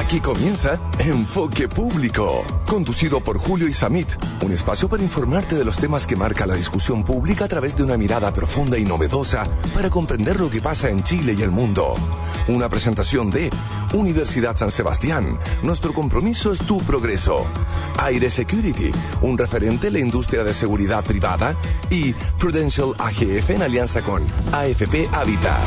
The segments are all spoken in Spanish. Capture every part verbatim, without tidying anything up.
Aquí comienza Enfoque Público, conducido por Julio Isamit, un espacio para informarte de los temas que marca la discusión pública a través de una mirada profunda y novedosa para comprender lo que pasa en Chile y el mundo. Una presentación de Universidad San Sebastián. Nuestro compromiso es tu progreso. Aire Security, un referente en la industria de seguridad privada, y Prudential A G F en alianza con A F P Habitat.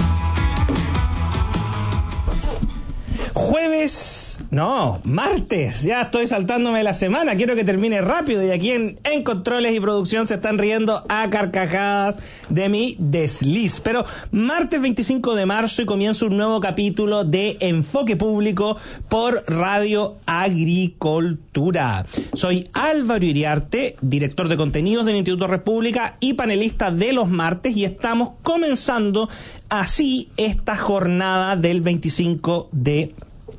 Jueves, no, martes, ya estoy saltándome la semana, quiero que termine rápido y aquí en, en Controles y Producción se están riendo a carcajadas de mi desliz. Pero martes veinticinco de marzo y comienza un nuevo capítulo de Enfoque Público por Radio Agricultura. Soy Álvaro Iriarte, director de contenidos del Instituto República y panelista de los martes, y estamos comenzando así esta jornada del veinticinco de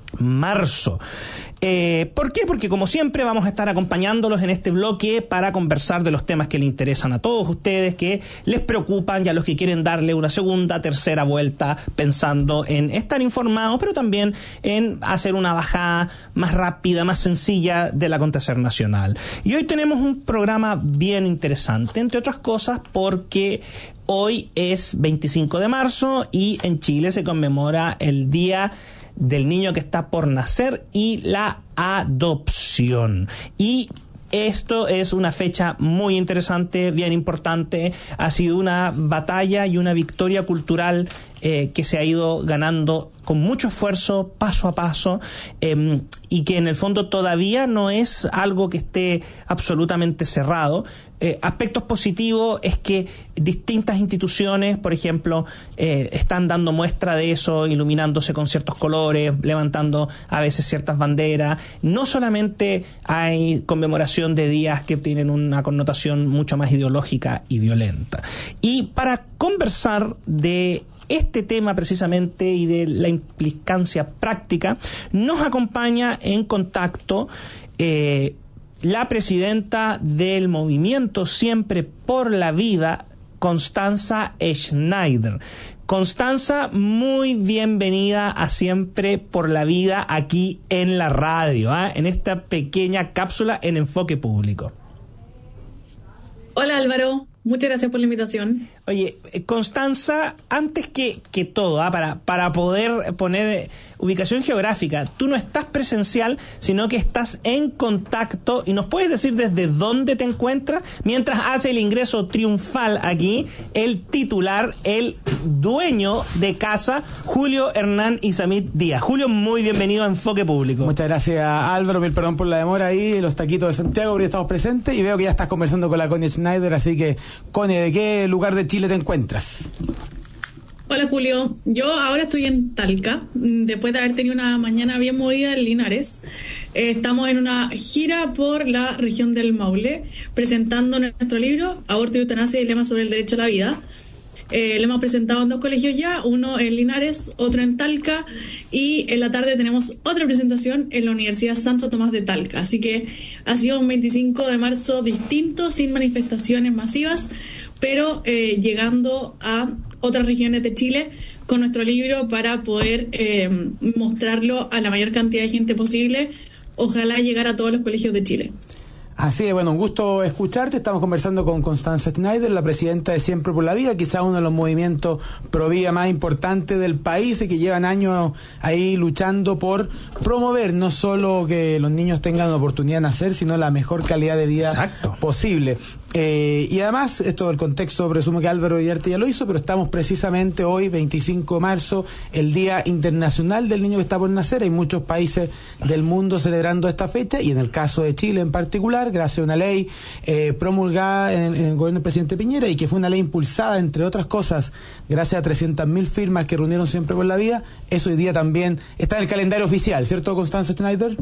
marzo. Eh, ¿Por qué? Porque como siempre vamos a estar acompañándolos en este bloque para conversar de los temas que les interesan a todos ustedes, que les preocupan, y a los que quieren darle una segunda, tercera vuelta pensando en estar informados, pero también en hacer una bajada más rápida, más sencilla del acontecer nacional. Y hoy tenemos un programa bien interesante, entre otras cosas porque hoy es veinticinco de marzo y en Chile se conmemora el Día del Niño que está por nacer y la adopción. Y esto es una fecha muy interesante, bien importante. Ha sido una batalla y una victoria cultural eh, que se ha ido ganando con mucho esfuerzo, paso a paso, eh, y que en el fondo todavía no es algo que esté absolutamente cerrado. Eh, aspectos positivos es que distintas instituciones, por ejemplo, eh, están dando muestra de eso, iluminándose con ciertos colores, levantando a veces ciertas banderas. No solamente hay conmemoración de días que tienen una connotación mucho más ideológica y violenta. Y para conversar de este tema precisamente y de la implicancia práctica, nos acompaña en contacto eh, la presidenta del movimiento Siempre por la Vida, Constanza Schneider. Constanza, muy bienvenida a Siempre por la Vida aquí en la radio, ¿eh? en esta pequeña cápsula en Enfoque Público. Hola Álvaro, muchas gracias por la invitación. Oye, Constanza, antes que, que todo, ¿ah? para, para poder poner ubicación geográfica, tú no estás presencial, sino que estás en contacto, y nos puedes decir desde dónde te encuentras mientras hace el ingreso triunfal aquí el titular, el dueño de casa, Julio Hernán Isamit Díaz. Julio, muy bienvenido a Enfoque Público. Muchas gracias, Álvaro, mil perdón por la demora ahí, los taquitos de Santiago, porque estamos presentes, y veo que ya estás conversando con la Connie Schneider, así que, Connie, ¿de qué lugar de Chile te encuentras? Hola Julio, yo ahora estoy en Talca, después de haber tenido una mañana bien movida en Linares. Eh, estamos en una gira por la región del Maule, presentando nuestro libro, Aborto y Eutanasia, Dilemas sobre el Derecho a la Vida. Eh, lo hemos presentado en dos colegios ya, uno en Linares, otro en Talca, y en la tarde tenemos otra presentación en la Universidad Santo Tomás de Talca. Así que ha sido un veinticinco de marzo distinto, sin manifestaciones masivas, pero eh, llegando a otras regiones de Chile con nuestro libro para poder eh, mostrarlo a la mayor cantidad de gente posible, ojalá llegar a todos los colegios de Chile. Así es, bueno, un gusto escucharte. Estamos conversando con Constanza Schneider, la presidenta de Siempre por la Vida, quizá uno de los movimientos pro vida más importantes del país y que llevan años ahí luchando por promover no solo que los niños tengan la oportunidad de nacer, sino la mejor calidad de vida Exacto. posible. Eh, y además, esto del contexto, presumo que Álvaro Iriarte ya lo hizo, pero estamos precisamente hoy, veinticinco de marzo, el Día Internacional del Niño que está por nacer. Hay muchos países del mundo celebrando esta fecha, y en el caso de Chile en particular, gracias a una ley eh, promulgada en, en el gobierno del presidente Piñera, y que fue una ley impulsada, entre otras cosas, gracias a trescientas mil firmas que reunieron Siempre por la Vida. Eso hoy día también está en el calendario oficial, ¿cierto, Constanza Schneider?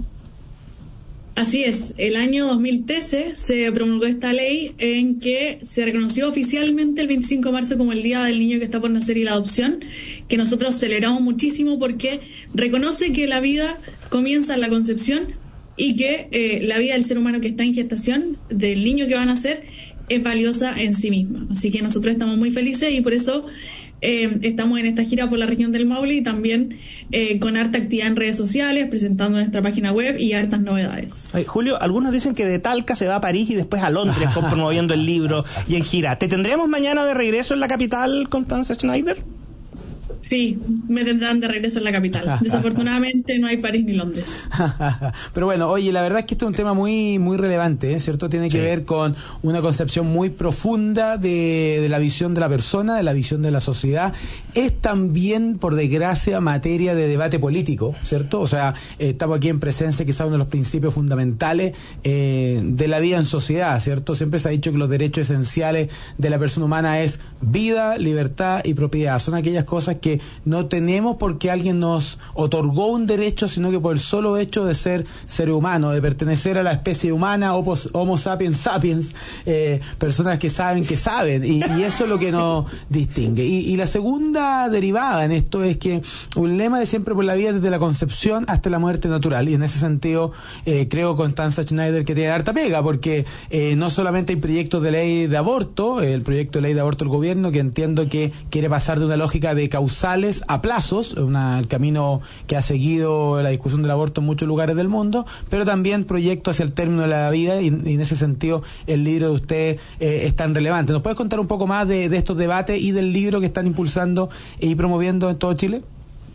Así es, el año dos mil trece se promulgó esta ley en que se reconoció oficialmente el veinticinco de marzo como el Día del Niño que está por nacer y la adopción, que nosotros celebramos muchísimo porque reconoce que la vida comienza en la concepción y que eh, la vida del ser humano que está en gestación, del niño que va a nacer, es valiosa en sí misma. Así que nosotros estamos muy felices y por eso Eh, estamos en esta gira por la región del Maule y también eh, con harta actividad en redes sociales, presentando nuestra página web y hartas novedades. Ay, Julio, algunos dicen que de Talca se va a París y después a Londres promoviendo el libro y en gira. ¿Te tendremos mañana de regreso en la capital, Constanza Schneider? Sí, me tendrán de regreso en la capital. Desafortunadamente no hay París ni Londres. Pero bueno, oye, la verdad es que este es un tema muy muy relevante, ¿eh? ¿Cierto? Tiene que sí. ver con una concepción muy profunda de, de la visión de la persona, de la visión de la sociedad. Es también, por desgracia, materia de debate político, ¿cierto? O sea, eh, estamos aquí en presencia quizá uno de los principios fundamentales eh, de la vida en sociedad, ¿cierto? Siempre se ha dicho que los derechos esenciales de la persona humana es vida, libertad y propiedad. Son aquellas cosas que no tenemos porque alguien nos otorgó un derecho, sino que por el solo hecho de ser ser humano, de pertenecer a la especie humana, Homo sapiens sapiens, eh, personas que saben que saben, y, y eso es lo que nos distingue. Y, y la segunda derivada en esto es que un lema de Siempre por la Vida desde la concepción hasta la muerte natural, y en ese sentido eh, creo, Constanza Schneider, que tiene harta pega, porque eh, no solamente hay proyectos de ley de aborto, el proyecto de ley de aborto del gobierno, que entiendo que quiere pasar de una lógica de causal a plazos, una, el camino que ha seguido la discusión del aborto en muchos lugares del mundo, pero también proyecto hacia el término de la vida, y, y en ese sentido el libro de usted eh, es tan relevante. ¿Nos puedes contar un poco más de, de estos debates y del libro que están impulsando y promoviendo en todo Chile?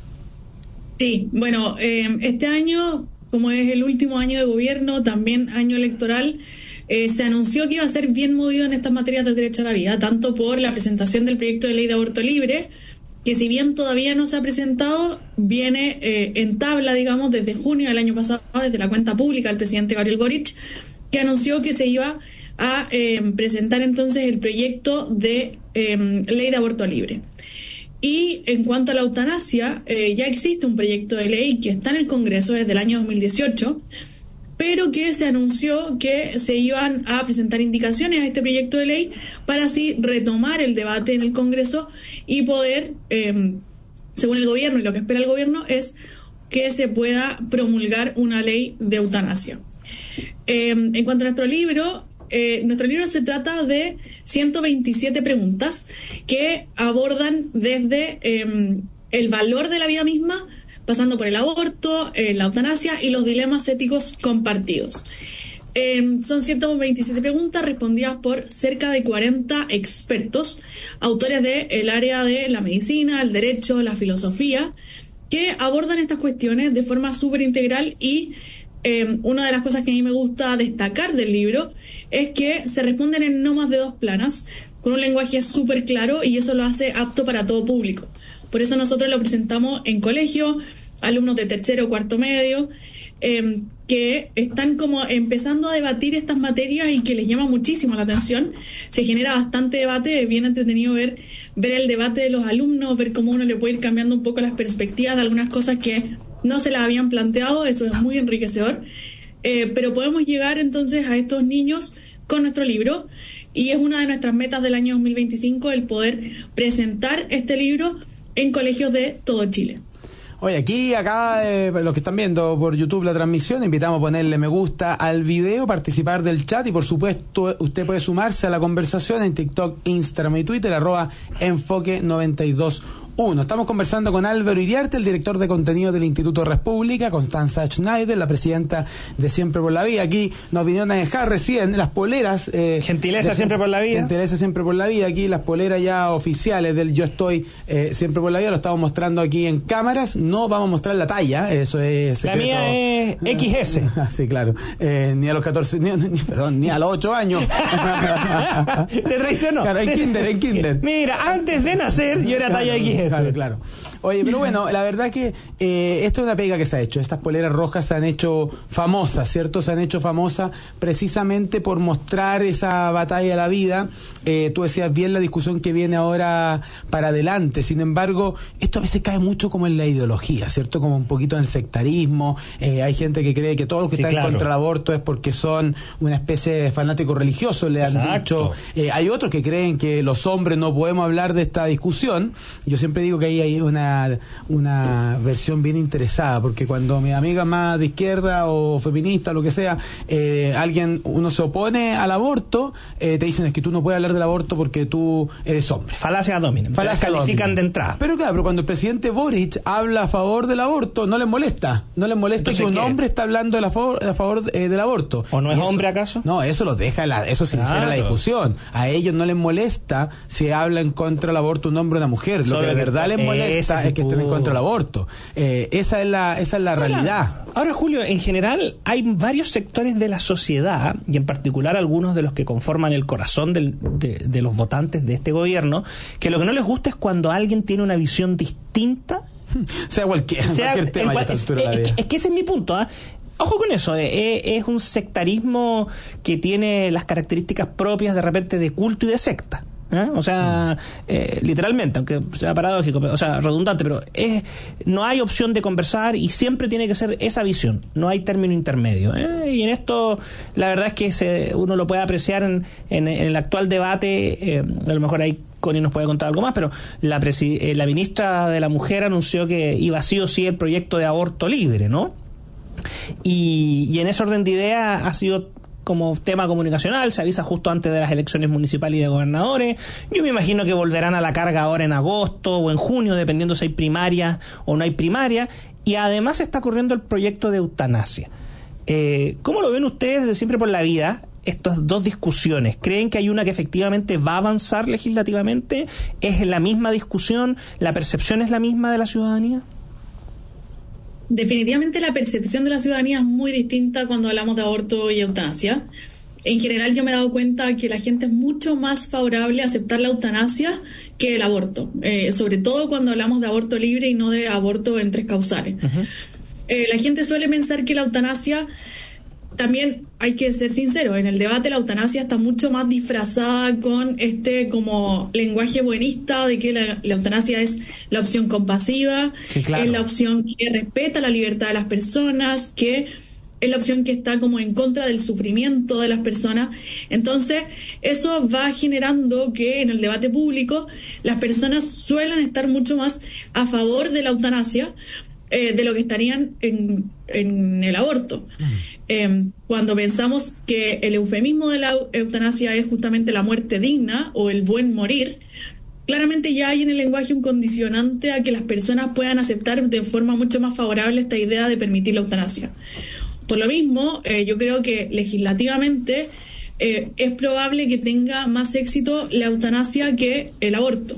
Sí, bueno, eh, este año, como es el último año de gobierno, también año electoral, Eh, se anunció que iba a ser bien movido en estas materias del derecho a la vida, tanto por la presentación del proyecto de ley de aborto libre, que si bien todavía no se ha presentado, viene eh, en tabla, digamos, desde junio del año pasado, desde la cuenta pública del presidente Gabriel Boric, que anunció que se iba a eh, presentar entonces el proyecto de eh, ley de aborto libre. Y en cuanto a la eutanasia, eh, ya existe un proyecto de ley que está en el Congreso desde el año dos mil dieciocho, pero que se anunció que se iban a presentar indicaciones a este proyecto de ley para así retomar el debate en el Congreso y poder, eh, según el gobierno y lo que espera el gobierno, es que se pueda promulgar una ley de eutanasia. Eh, en cuanto a nuestro libro, eh, nuestro libro se trata de ciento veintisiete preguntas que abordan desde eh, el valor de la vida misma, pasando por el aborto, eh, la eutanasia y los dilemas éticos compartidos. Eh, son ciento veintisiete preguntas respondidas por cerca de cuarenta expertos, autores del área de la medicina, el derecho, la filosofía, que abordan estas cuestiones de forma súper integral y eh, una de las cosas que a mí me gusta destacar del libro es que se responden en no más de dos planas, con un lenguaje súper claro, y eso lo hace apto para todo público. Por eso nosotros lo presentamos en colegio, alumnos de tercero o cuarto medio, eh, que están como empezando a debatir estas materias y que les llama muchísimo la atención. Se genera bastante debate, es bien entretenido ver, ver el debate de los alumnos, ver cómo uno le puede ir cambiando un poco las perspectivas de algunas cosas que no se las habían planteado. Eso es muy enriquecedor. Eh, pero podemos llegar entonces a estos niños con nuestro libro, y es una de nuestras metas del año dos mil veinticinco el poder presentar este libro en colegios de todo Chile. Oye, aquí, acá, eh, los que están viendo por YouTube la transmisión, invitamos a ponerle me gusta al video, participar del chat, y por supuesto usted puede sumarse a la conversación en TikTok, Instagram y Twitter, arroba enfoque noventa y dos uno. Estamos conversando con Álvaro Iriarte, el director de contenido del Instituto República, Constanza Schneider, la presidenta de Siempre por la Vida. Aquí nos vinieron a dejar recién las poleras. Eh, gentileza de, Siempre por la Vida. Gentileza Siempre por la Vida. Aquí las poleras ya oficiales del Yo Estoy eh, Siempre por la Vida. Lo estamos mostrando aquí en cámaras. No vamos a mostrar la talla, eso es secreto. La mía es equis ese. Sí, claro. Eh, ni a los catorce, ni, ni, perdón, ni a los ocho años. Te traicionó. Claro, en kinder, en kinder. Mira, antes de nacer yo era talla equis ese. Claro, claro. Oye, pero bueno, la verdad que eh, esto es una pega que se ha hecho. Estas poleras rojas se han hecho famosas, ¿cierto? Se han hecho famosas precisamente por mostrar esa batalla de la vida. Eh, tú decías bien la discusión que viene ahora para adelante. Sin embargo, esto a veces cae mucho como en la ideología, ¿cierto? Como un poquito en el sectarismo. Eh, hay gente que cree que todos los que sí, están claro. en contra del aborto es porque son una especie de fanáticos religiosos, le han Exacto. dicho. Eh, hay otros que creen que los hombres no podemos hablar de esta discusión. Yo siempre digo que ahí hay una una, una versión bien interesada, porque cuando mis amigas más de izquierda o feminista, lo que sea, eh, alguien, uno se opone al aborto, eh, te dicen es que tú no puedes hablar del aborto porque tú eres hombre. Falacia domina. Falacia califican de entrada. Pero claro, pero cuando el presidente Boric habla a favor del aborto, no les molesta. No les molesta Entonces, que un ¿qué? hombre está hablando a favor, a favor eh, del aborto. ¿O no es eso, hombre acaso? No, eso los deja, la, eso sincera claro. la discusión. A ellos no les molesta si habla en contra del aborto un hombre o una mujer. Lo Sobre que de verdad les molesta es que estén en contra del aborto. Eh, esa es la, esa es la ahora, realidad. Ahora, Julio, en general hay varios sectores de la sociedad, y en particular algunos de los que conforman el corazón del, de, de los votantes de este gobierno, que lo que no les gusta es cuando alguien tiene una visión distinta. sea cualquier, sea, cualquier tema. En, es, es, es, es que ese es mi punto, ¿eh? Ojo con eso, eh, es un sectarismo que tiene las características propias de repente de culto y de secta. ¿Eh? O sea, eh, literalmente, aunque sea paradójico, o sea, redundante, pero es, no hay opción de conversar y siempre tiene que ser esa visión, no hay término intermedio. ¿eh? Y en esto, la verdad es que se, uno lo puede apreciar en, en, en el actual debate, eh, a lo mejor hay Connie nos puede contar algo más, pero la, presi- eh, la ministra de la Mujer anunció que iba sí o sí el proyecto de aborto libre, ¿no? Y, y en ese orden de ideas ha sido como tema comunicacional, se avisa justo antes de las elecciones municipales y de gobernadores. Yo me imagino que volverán a la carga ahora en agosto o en junio, dependiendo si hay primarias o no hay primaria. Y además está corriendo el proyecto de eutanasia. Eh, ¿Cómo lo ven ustedes de Siempre por la Vida? Estas dos discusiones, ¿creen que hay una que efectivamente va a avanzar legislativamente? ¿Es la misma discusión? ¿La percepción es la misma de la ciudadanía? Definitivamente la percepción de la ciudadanía es muy distinta cuando hablamos de aborto y eutanasia. En general yo me he dado cuenta que la gente es mucho más favorable a aceptar la eutanasia que el aborto, eh, sobre todo cuando hablamos de aborto libre y no de aborto en tres causales. Uh-huh. Eh, la gente suele pensar que la eutanasia, también hay que ser sincero, en el debate la eutanasia está mucho más disfrazada con este como lenguaje buenista de que la, la eutanasia es la opción compasiva, sí, claro. es la opción que respeta la libertad de las personas, que es la opción que está como en contra del sufrimiento de las personas. Entonces, eso va generando que en el debate público las personas suelen estar mucho más a favor de la eutanasia eh, de lo que estarían en, en el aborto. Mm. Eh, cuando pensamos que el eufemismo de la eutanasia es justamente la muerte digna o el buen morir, claramente ya hay en el lenguaje un condicionante a que las personas puedan aceptar de forma mucho más favorable esta idea de permitir la eutanasia. Por lo mismo, eh, yo creo que legislativamente eh, es probable que tenga más éxito la eutanasia que el aborto.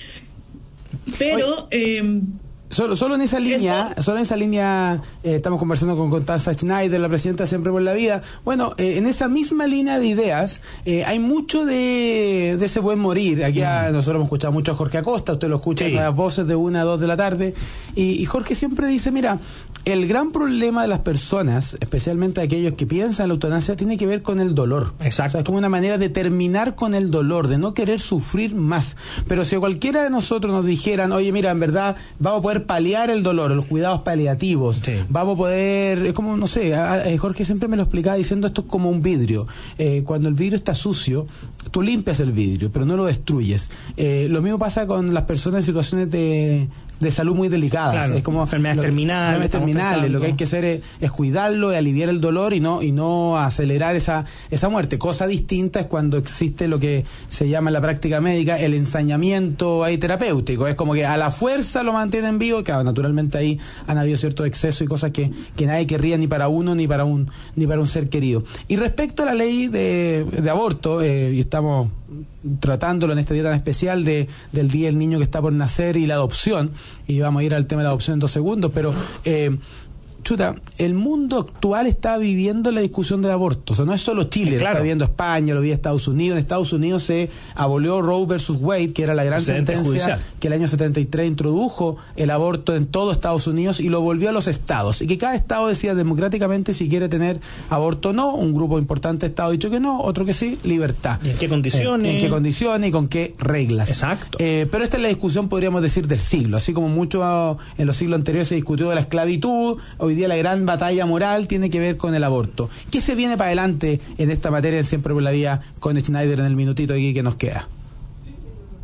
Pero... Eh, Solo, solo en esa línea, ¿Esto? solo en esa línea eh, estamos conversando con Constanza Schneider, la presidenta de Siempre por la Vida. Bueno, eh, en esa misma línea de ideas eh, hay mucho de, de ese buen morir. Aquí a, nosotros hemos escuchado mucho a Jorge Acosta, usted lo escucha sí. en las voces de una a dos de la tarde, y, y Jorge siempre dice, mira, el gran problema de las personas, especialmente aquellos que piensan en la eutanasia, tiene que ver con el dolor. Exacto. O sea, es como una manera de terminar con el dolor, de no querer sufrir más. Pero si cualquiera de nosotros nos dijeran, oye, mira, en verdad vamos a poder paliar el dolor, los cuidados paliativos, sí. vamos a poder, es como, no sé, a, a Jorge siempre me lo explicaba diciendo esto es como un vidrio. Eh, cuando el vidrio está sucio, tú limpias el vidrio, pero no lo destruyes. Eh, lo mismo pasa con las personas en situaciones de... de salud muy delicadas, claro, es como enfermedades terminales, enfermedades terminales, lo que hay que hacer es, es cuidarlo y aliviar el dolor y no y no acelerar esa esa muerte. Cosa distinta es cuando existe lo que se llama en la práctica médica el ensañamiento ahí terapéutico, es como que a la fuerza lo mantienen vivo, claro, naturalmente ahí han habido ciertos excesos y cosas que, que nadie querría ni para uno ni para un ni para un ser querido. Y respecto a la ley de, de aborto, eh, y estamos tratándolo en este día tan especial de, del Día del Niño que está por nacer y la adopción, y vamos a ir al tema de la adopción en dos segundos, pero eh, chuta, el mundo actual está viviendo la discusión del aborto, o sea, no es solo Chile, claro. Está viviendo España, lo vive Estados Unidos. En Estados Unidos se abolió Roe versus Wade, que era la gran sentencia judicial que el año setenta y tres introdujo el aborto en todo Estados Unidos y lo volvió a los estados, y que cada estado decía democráticamente si quiere tener aborto o no. Un grupo importante de estados ha dicho que no, otro que sí, libertad. ¿Y en qué condiciones? Eh, en qué condiciones y con qué reglas. Exacto. Eh, pero esta es la discusión, podríamos decir, del siglo, así como mucho en los siglos anteriores se discutió de la esclavitud, hoy día la gran batalla moral tiene que ver con el aborto. ¿Qué se viene para adelante en esta materia en Siempre por la Vida con Schneider en el minutito aquí que nos queda?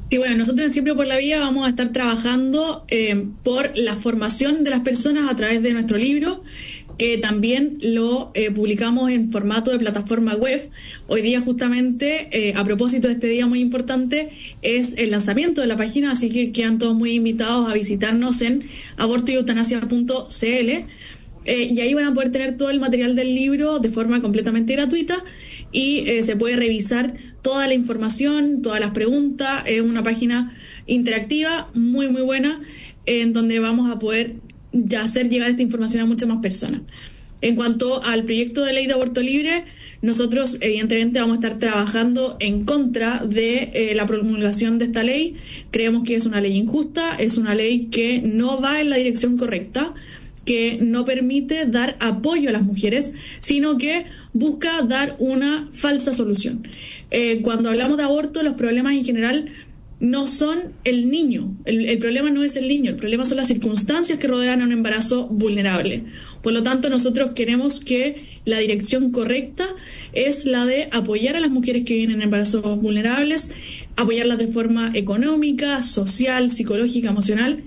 Sí, bueno, nosotros en Siempre por la Vida vamos a estar trabajando eh, por la formación de las personas a través de nuestro libro, que también lo eh, publicamos en formato de plataforma web. Hoy día justamente, eh, a propósito de este día muy importante, es el lanzamiento de la página, así que quedan todos muy invitados a visitarnos en aborto y eutanasia punto c l. Eh, y ahí van a poder tener todo el material del libro de forma completamente gratuita y eh, se puede revisar toda la información, todas las preguntas. Es una página interactiva muy muy buena en donde vamos a poder ya hacer llegar esta información a muchas más personas. En cuanto al proyecto de ley de aborto libre, nosotros evidentemente vamos a estar trabajando en contra de eh, la promulgación de esta ley. Creemos que es una ley injusta, es una ley que no va en la dirección correcta, que no permite dar apoyo a las mujeres, sino que busca dar una falsa solución. Eh, cuando hablamos de aborto, los problemas en general no son el niño, el, el problema no es el niño, el problema son las circunstancias que rodean a un embarazo vulnerable. Por lo tanto, nosotros queremos que la dirección correcta es la de apoyar a las mujeres que viven en embarazos vulnerables, apoyarlas de forma económica, social, psicológica, emocional,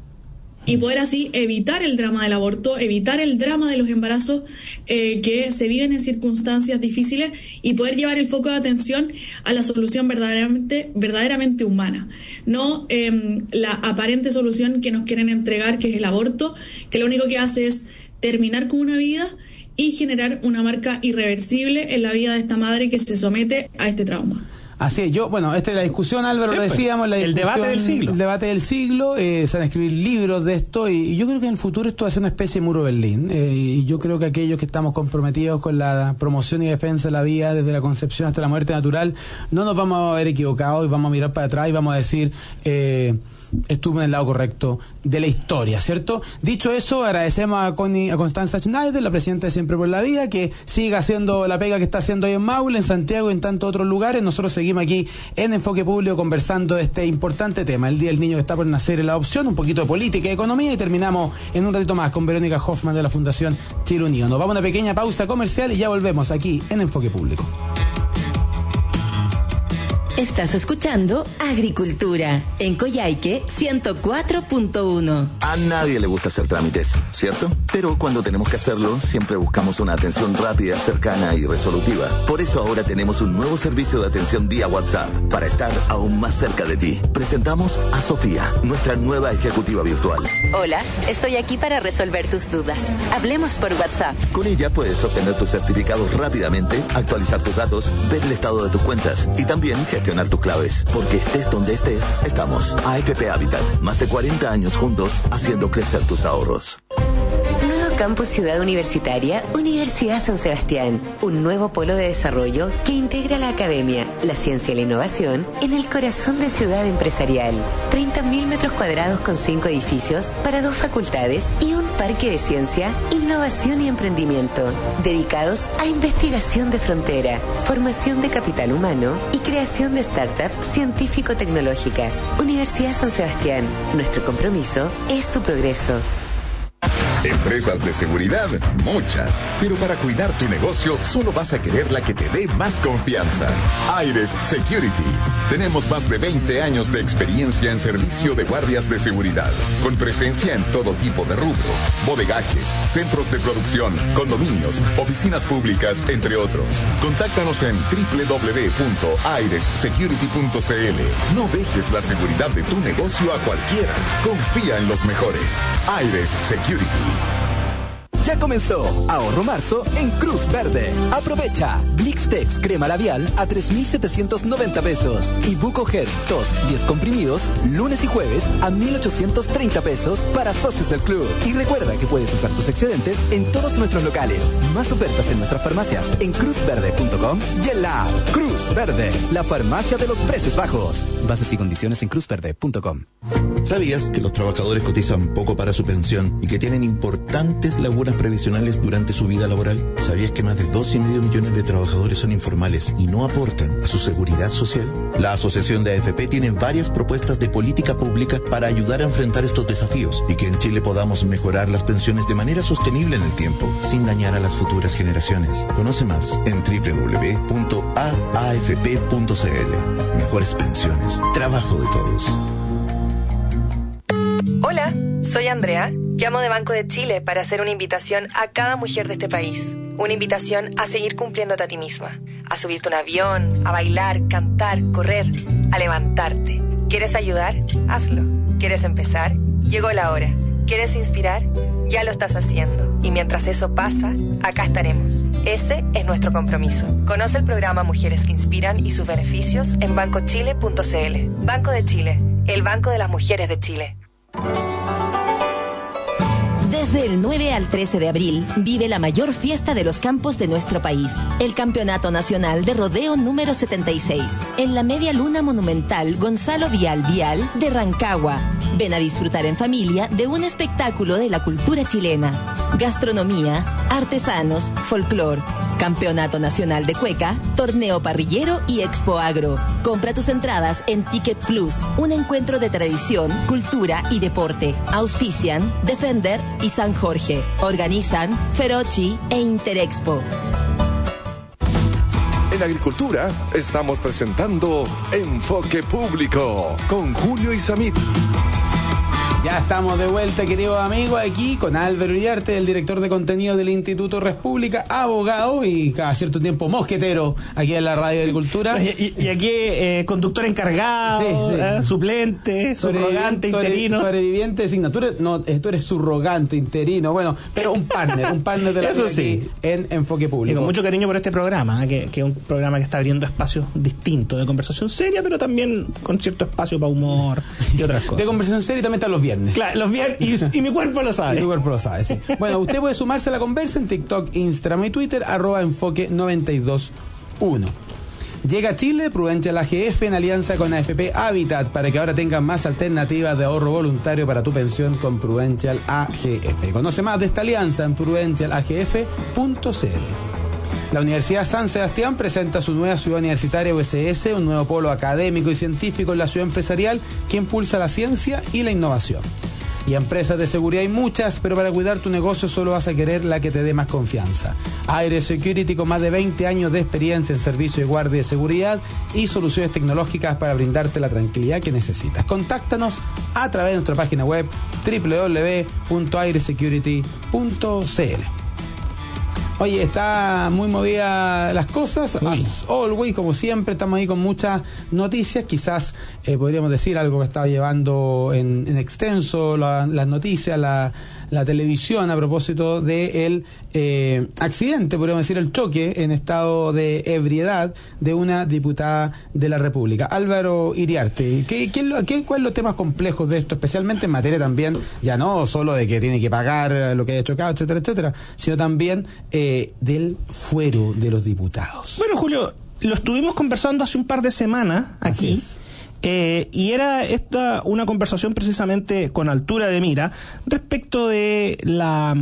y poder así evitar el drama del aborto, evitar el drama de los embarazos eh, que se viven en circunstancias difíciles, y poder llevar el foco de atención a la solución verdaderamente, verdaderamente humana, no eh, la aparente solución que nos quieren entregar, que es el aborto, que lo único que hace es terminar con una vida y generar una marca irreversible en la vida de esta madre que se somete a este trauma. Así es, yo, bueno, esta es la discusión, Álvaro, sí, lo decíamos, la el debate del siglo. El debate del siglo, eh, se van a escribir libros de esto, y, y yo creo que en el futuro esto va a ser una especie de muro de Berlín, eh, y yo creo que aquellos que estamos comprometidos con la promoción y defensa de la vida desde la concepción hasta la muerte natural, no nos vamos a ver equivocados y vamos a mirar para atrás y vamos a decir... Eh, estuvo en el lado correcto de la historia, ¿cierto? Dicho eso, agradecemos a, Connie, a Constanza Schneider, la presidenta de Siempre por la Vida, que siga haciendo la pega que está haciendo ahí en Maule, en Santiago y en tantos otros lugares. Nosotros seguimos aquí en Enfoque Público conversando de este importante tema, el Día del Niño que está por nacer, en la opción, un poquito de política y economía, y terminamos en un ratito más con Verónica Hoffman de la Fundación Chile Unido. Nos vamos a una pequeña pausa comercial y ya volvemos aquí en Enfoque Público. Estás escuchando Agricultura en Coyhaique ciento cuatro punto uno. A nadie le gusta hacer trámites, ¿cierto? Pero cuando tenemos que hacerlo, siempre buscamos una atención rápida, cercana y resolutiva. Por eso ahora tenemos un nuevo servicio de atención vía WhatsApp, para estar aún más cerca de ti. Presentamos a Sofía, nuestra nueva ejecutiva virtual. Hola, estoy aquí para resolver tus dudas. Hablemos por WhatsApp. Con ella puedes obtener tus certificados rápidamente, actualizar tus datos, ver el estado de tus cuentas y también gestionar tus claves, porque estés donde estés, estamos. A F P Habitat, más de cuarenta años juntos, haciendo crecer tus ahorros. Nuevo Campus Ciudad Universitaria, Universidad San Sebastián. Un nuevo polo de desarrollo que integra la academia, la ciencia y la innovación en el corazón de ciudad empresarial. treinta mil metros cuadrados con cinco edificios para dos facultades y un parque de ciencia, innovación y emprendimiento, dedicados a investigación de frontera, formación de capital humano y creación de startups científico-tecnológicas. Universidad San Sebastián, nuestro compromiso es tu progreso. Empresas de seguridad, muchas. Pero para cuidar tu negocio, solo vas a querer la que te dé más confianza. Aires Security. Tenemos más de veinte años de experiencia en servicio de guardias de seguridad, con presencia en todo tipo de rubro: bodegajes, centros de producción, condominios, oficinas públicas, entre otros. Contáctanos en doble u doble u doble u punto aires security punto c l. No dejes la seguridad de tu negocio a cualquiera. Confía en los mejores. Aires Security. Ya comenzó Ahorro Marzo en Cruz Verde. Aprovecha Blixtex crema labial a tres mil setecientos noventa pesos y Buco Gel Tos diez comprimidos lunes y jueves a mil ochocientos treinta pesos para socios del club. Y recuerda que puedes usar tus excedentes en todos nuestros locales. Más ofertas en nuestras farmacias en cruz verde punto com y en la app. Cruz Verde, la farmacia de los precios bajos. Bases y condiciones en cruz verde punto com. ¿Sabías que los trabajadores cotizan poco para su pensión y que tienen importantes lagunas previsionales durante su vida laboral? ¿Sabías que más de dos y medio millones de trabajadores son informales y no aportan a su seguridad social? La Asociación de A F P tiene varias propuestas de política pública para ayudar a enfrentar estos desafíos y que en Chile podamos mejorar las pensiones de manera sostenible en el tiempo, sin dañar a las futuras generaciones. Conoce más en doble u doble u doble u punto a a f p punto c l. Mejores pensiones, trabajo de todos. Hola, soy Andrea. Llamo de Banco de Chile para hacer una invitación a cada mujer de este país. Una invitación a seguir cumpliéndote a ti misma. A subirte a un avión, a bailar, cantar, correr, a levantarte. ¿Quieres ayudar? Hazlo. ¿Quieres empezar? Llegó la hora. ¿Quieres inspirar? Ya lo estás haciendo. Y mientras eso pasa, acá estaremos. Ese es nuestro compromiso. Conoce el programa Mujeres que Inspiran y sus beneficios en banco chile punto c l. Banco de Chile, el banco de las mujeres de Chile. Desde el nueve al trece de abril, vive la mayor fiesta de los campos de nuestro país, el Campeonato Nacional de Rodeo número setenta y seis, en la Media Luna Monumental Gonzalo Vial Vial de Rancagua. Ven a disfrutar en familia de un espectáculo de la cultura chilena, gastronomía, artesanos, folclor, Campeonato Nacional de Cueca, Torneo Parrillero y Expo Agro. Compra tus entradas en Ticket Plus, un encuentro de tradición, cultura y deporte. Auspician Defender y San Jorge. Organizan Ferochi e Interexpo. En Agricultura estamos presentando Enfoque Público con Julio Isamit. Ya estamos de vuelta, queridos amigos, aquí con Álvaro Iriarte, el director de contenido del Instituto República, abogado y cada cierto tiempo mosquetero aquí en la Radio Agricultura. Y, y aquí eh, conductor encargado, sí, sí. ¿eh? Suplente, subrogante, sobre, interino. Sobreviviente de asignatura, no, tú eres subrogante, interino, bueno, pero un partner, un partner de la Eso sí. en Enfoque Público. Y con mucho cariño por este programa, que, que es un programa que está abriendo espacios distintos de conversación seria, pero también con cierto espacio para humor y otras cosas. De conversación seria y también están los viernes. Claro, los viernes y, y mi cuerpo lo sabe. Y tu cuerpo lo sabe, sí. Bueno, usted puede sumarse a la conversa en TikTok, Instagram y Twitter, arroba enfoque noventa y dos uno. Llega a Chile Prudential A G F en alianza con A F P Habitat para que ahora tengan más alternativas de ahorro voluntario para tu pensión con Prudential A G F. Conoce más de esta alianza en prudential a g f punto c l. La Universidad San Sebastián presenta su nueva ciudad universitaria U S S, un nuevo polo académico y científico en la ciudad empresarial que impulsa la ciencia y la innovación. Y empresas de seguridad hay muchas, pero para cuidar tu negocio solo vas a querer la que te dé más confianza. Aire Security, con más de veinte años de experiencia en servicio de guardia de seguridad y soluciones tecnológicas para brindarte la tranquilidad que necesitas. Contáctanos a través de nuestra página web doble u doble u doble u punto aire security punto c l. Oye, está muy movida las cosas, as always, como siempre, estamos ahí con muchas noticias, quizás eh, podríamos decir algo que estaba llevando en, en extenso la, las noticias, la, la televisión a propósito del eh, accidente, podríamos decir el choque en estado de ebriedad de una diputada de la República. Álvaro Iriarte, ¿qué, qué, qué, ¿cuáles son los temas complejos de esto, especialmente en materia también, ya no solo de que tiene que pagar lo que haya chocado, etcétera, etcétera, sino también eh, del fuero de los diputados? Bueno, Julio, lo estuvimos conversando hace un par de semanas aquí, eh, y era esta una conversación precisamente con altura de mira respecto de la,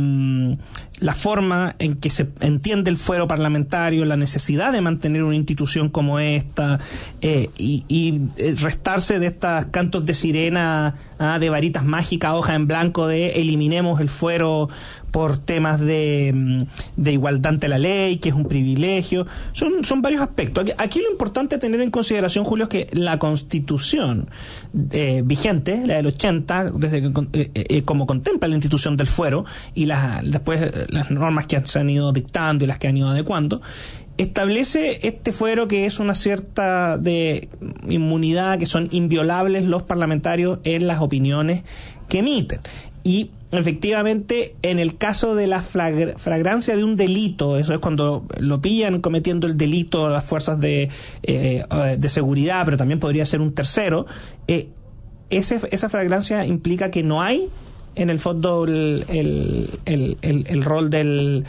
la forma en que se entiende el fuero parlamentario, la necesidad de mantener una institución como esta, eh, y, y restarse de estos cantos de sirena, ah, de varitas mágicas, hoja en blanco, de eliminemos el fuero por temas de, de igualdad ante la ley, que es un privilegio. Son, son varios aspectos. Aquí, aquí lo importante a tener en consideración, Julio, es que la Constitución eh, vigente, la del ochenta, desde que, eh, eh, como contempla la institución del fuero, y las, después las normas que se han ido dictando y las que han ido adecuando, establece este fuero que es una cierta de inmunidad, que son inviolables los parlamentarios en las opiniones que emiten. Y efectivamente, en el caso de la flagra- flagrancia de un delito, eso es cuando lo pillan cometiendo el delito las fuerzas de, eh, de seguridad, pero también podría ser un tercero, eh, ese, esa flagrancia implica que no hay en el fondo el, el, el, el, el rol del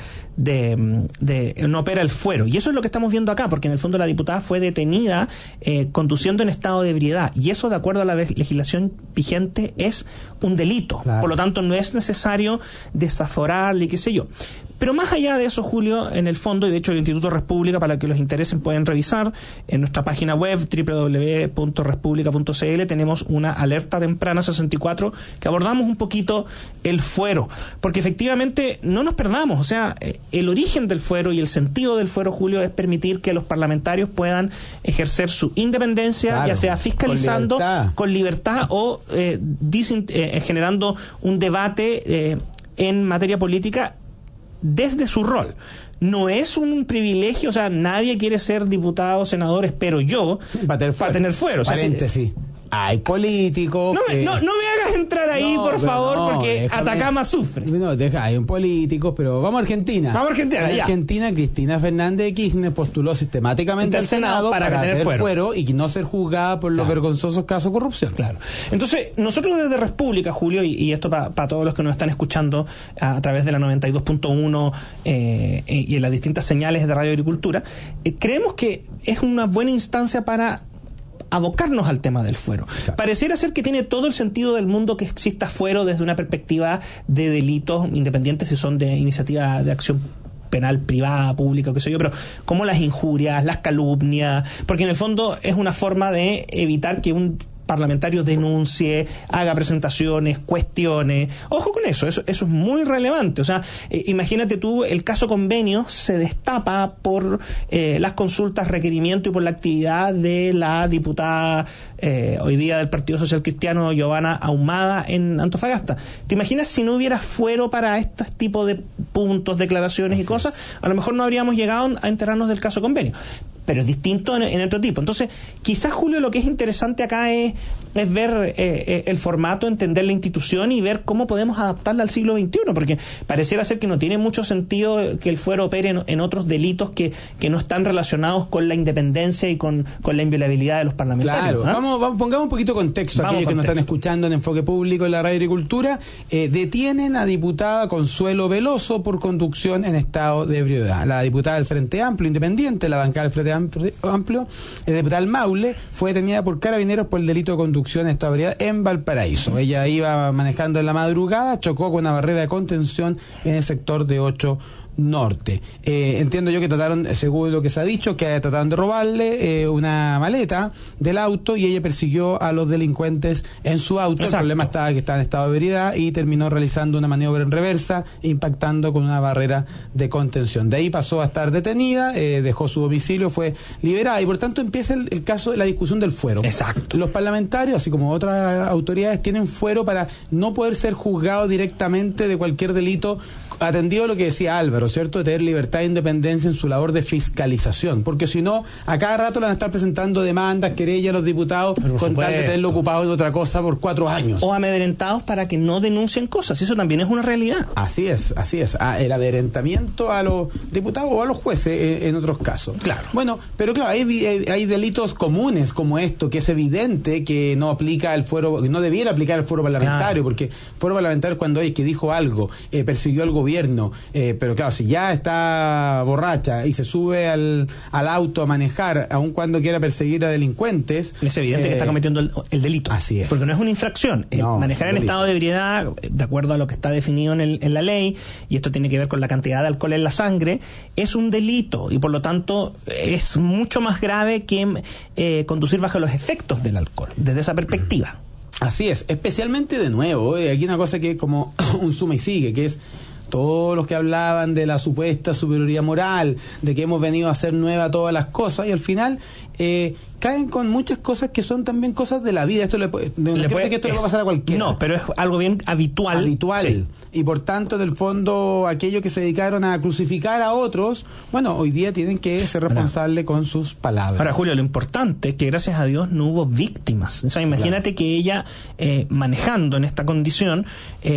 de, de no opera el fuero, y eso es lo que estamos viendo acá, porque en el fondo la diputada fue detenida eh, conduciendo en estado de ebriedad, y eso, de acuerdo a la legislación vigente, es un delito. Claro. Por lo tanto, no es necesario desaforarle y qué sé yo. Pero más allá de eso, Julio, en el fondo, y de hecho el Instituto Respública, para que los interesen, pueden revisar en nuestra página web doble u doble u doble u punto respublica punto c l, tenemos una alerta temprana sesenta y cuatro que abordamos un poquito el fuero, porque efectivamente no nos perdamos, o sea, el origen del fuero y el sentido del fuero, Julio, es permitir que los parlamentarios puedan ejercer su independencia, claro, ya sea fiscalizando con libertad, con libertad o eh, disin- eh, generando un debate eh, en materia política desde su rol. No es un privilegio, o sea, nadie quiere ser diputado, senador, espero yo, para tener fuero. Para tener fuero. O sea, paréntesis. Hay políticos. No me, que... no, no me hagas entrar ahí, no, por favor, no, porque déjame... Atacama sufre. No, deja, hay un político, pero vamos a Argentina. Vamos a Argentina, en ya. Argentina, Cristina Fernández de Kirchner postuló sistemáticamente al Senado para, para tener fuero. fuero y no ser juzgada por los claro. vergonzosos casos de corrupción. Claro. Entonces, nosotros desde República, Julio, y, y esto para pa todos los que nos están escuchando a, a través de la noventa y dos punto uno eh, y en las distintas señales de Radio Agricultura, eh, creemos que es una buena instancia para abocarnos al tema del fuero. Claro. Pareciera ser que tiene todo el sentido del mundo que exista fuero desde una perspectiva de delitos independientes, si son de iniciativa de acción penal privada, pública, o qué sé yo, pero como las injurias, las calumnias, porque en el fondo es una forma de evitar que un parlamentario denuncie, haga presentaciones, cuestiones. Ojo con eso, eso, eso es muy relevante. O sea, eh, imagínate tú, el caso Convenio se destapa por eh, las consultas, requerimiento y por la actividad de la diputada eh, hoy día del Partido Social Cristiano, Giovanna Ahumada, en Antofagasta. ¿Te imaginas si no hubiera fuero para este tipo de puntos, declaraciones y cosas? A lo mejor no habríamos llegado a enterarnos del caso Convenio. Pero es distinto en, en otro tipo. Entonces, quizás, Julio, lo que es interesante acá es, es ver eh, eh, el formato, entender la institución y ver cómo podemos adaptarla al siglo veintiuno, porque pareciera ser que no tiene mucho sentido que el fuero opere en, en otros delitos que, que no están relacionados con la independencia y con, con la inviolabilidad de los parlamentarios. Claro, ¿eh? vamos, vamos, pongamos un poquito de contexto a aquellos que nos están escuchando en Enfoque Público en la Radio Agricultura. Eh, detienen a diputada Consuelo Veloso por conducción en estado de ebriedad. La diputada del Frente Amplio, independiente, la bancada del Frente Amplio, el diputada del Maule, fue detenida por carabineros por el delito de conducción en estado de ebriedad en Valparaíso. Ella iba manejando en la madrugada, chocó con una barrera de contención en el sector de ocho Norte. Eh, entiendo yo que trataron, según lo que se ha dicho, que trataron de robarle eh, una maleta del auto y ella persiguió a los delincuentes en su auto. Exacto. El problema estaba que estaba en estado de ebriedad y terminó realizando una maniobra en reversa, impactando con una barrera de contención. De ahí pasó a estar detenida, eh, dejó su domicilio, fue liberada y por tanto empieza el, el caso de la discusión del fuero. Exacto. Los parlamentarios, así como otras autoridades, tienen fuero para no poder ser juzgados directamente de cualquier delito, atendido a lo que decía Álvaro, ¿cierto? De tener libertad e independencia en su labor de fiscalización, porque si no, a cada rato le van a estar presentando demandas, querellas a los diputados con tal de tenerlo ocupado en otra cosa por cuatro años. O amedrentados para que no denuncien cosas, eso también es una realidad. Así es, así es, ah, el amedrentamiento a los diputados o a los jueces eh, en otros casos. Claro. Bueno, pero claro, hay, hay, hay delitos comunes como esto, que es evidente que no aplica el fuero, que no debiera aplicar el fuero parlamentario, claro. Porque fuero parlamentario es cuando hay que dijo algo, eh, persiguió al gobierno, eh, pero claro, si ya está borracha y se sube al, al auto a manejar, aun cuando quiera perseguir a delincuentes, es evidente eh, que está cometiendo el, el delito. Así es. Porque no es una infracción. No, manejar en estado de ebriedad, de acuerdo a lo que está definido en, el, en la ley, y esto tiene que ver con la cantidad de alcohol en la sangre, es un delito y por lo tanto es mucho más grave que eh, conducir bajo los efectos del alcohol, desde esa perspectiva. Así es, especialmente de nuevo, eh, aquí una cosa que es como un suma y sigue, que es todos los que hablaban de la supuesta superioridad moral, de que hemos venido a hacer nueva todas las cosas, y al final eh, caen con muchas cosas que son también cosas de la vida. Esto le, no le puede que esto es, le va a pasar a cualquiera. No, pero es algo bien habitual. Habitual. Sí. Y por tanto, en el fondo, aquellos que se dedicaron a crucificar a otros, bueno, hoy día tienen que ser responsables con sus palabras. Ahora, Julio, lo importante es que gracias a Dios no hubo víctimas. O sea, imagínate claro. que ella, eh, manejando en esta condición, eh,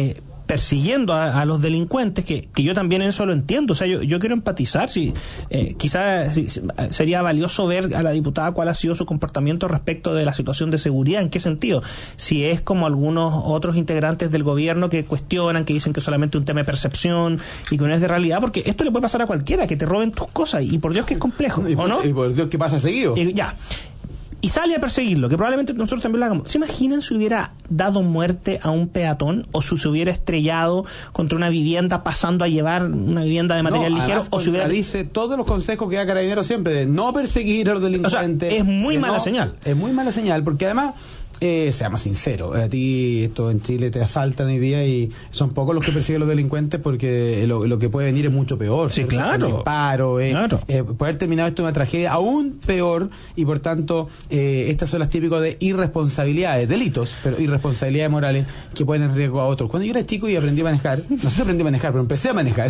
persiguiendo a, a los delincuentes, que, que yo también en eso lo entiendo. O sea, yo, yo quiero empatizar. Si, eh, quizás si, si, sería valioso ver a la diputada cuál ha sido su comportamiento respecto de la situación de seguridad. ¿En qué sentido? Si es como algunos otros integrantes del gobierno que cuestionan, que dicen que es solamente un tema de percepción y que no es de realidad, porque esto le puede pasar a cualquiera, que te roben tus cosas, y por Dios que es complejo, y ¿o por, no? Y por Dios que pasa seguido. Y, ya. Y sale a perseguirlo, que probablemente nosotros también lo hagamos. ¿Se imaginan si hubiera dado muerte a un peatón, o si se hubiera estrellado contra una vivienda pasando a llevar una vivienda de material no, ligero? O si hubiera... dice todos los consejos que da Carabineros siempre, de no perseguir a los delincuentes. O sea, es muy mala no, señal. Es muy mala señal, porque además... Eh, seamos sinceros, a ti esto en Chile te asaltan hoy día y son pocos los que persiguen a los delincuentes, porque lo, lo que puede venir es mucho peor. Sí, claro. El paro, eh, claro. Eh, puede haber terminado esto en una tragedia aún peor, y por tanto eh, estas son las típicas de irresponsabilidades, delitos, pero irresponsabilidades morales que ponen en riesgo a otros. Cuando yo era chico y aprendí a manejar, no sé si aprendí a manejar, pero empecé a manejar,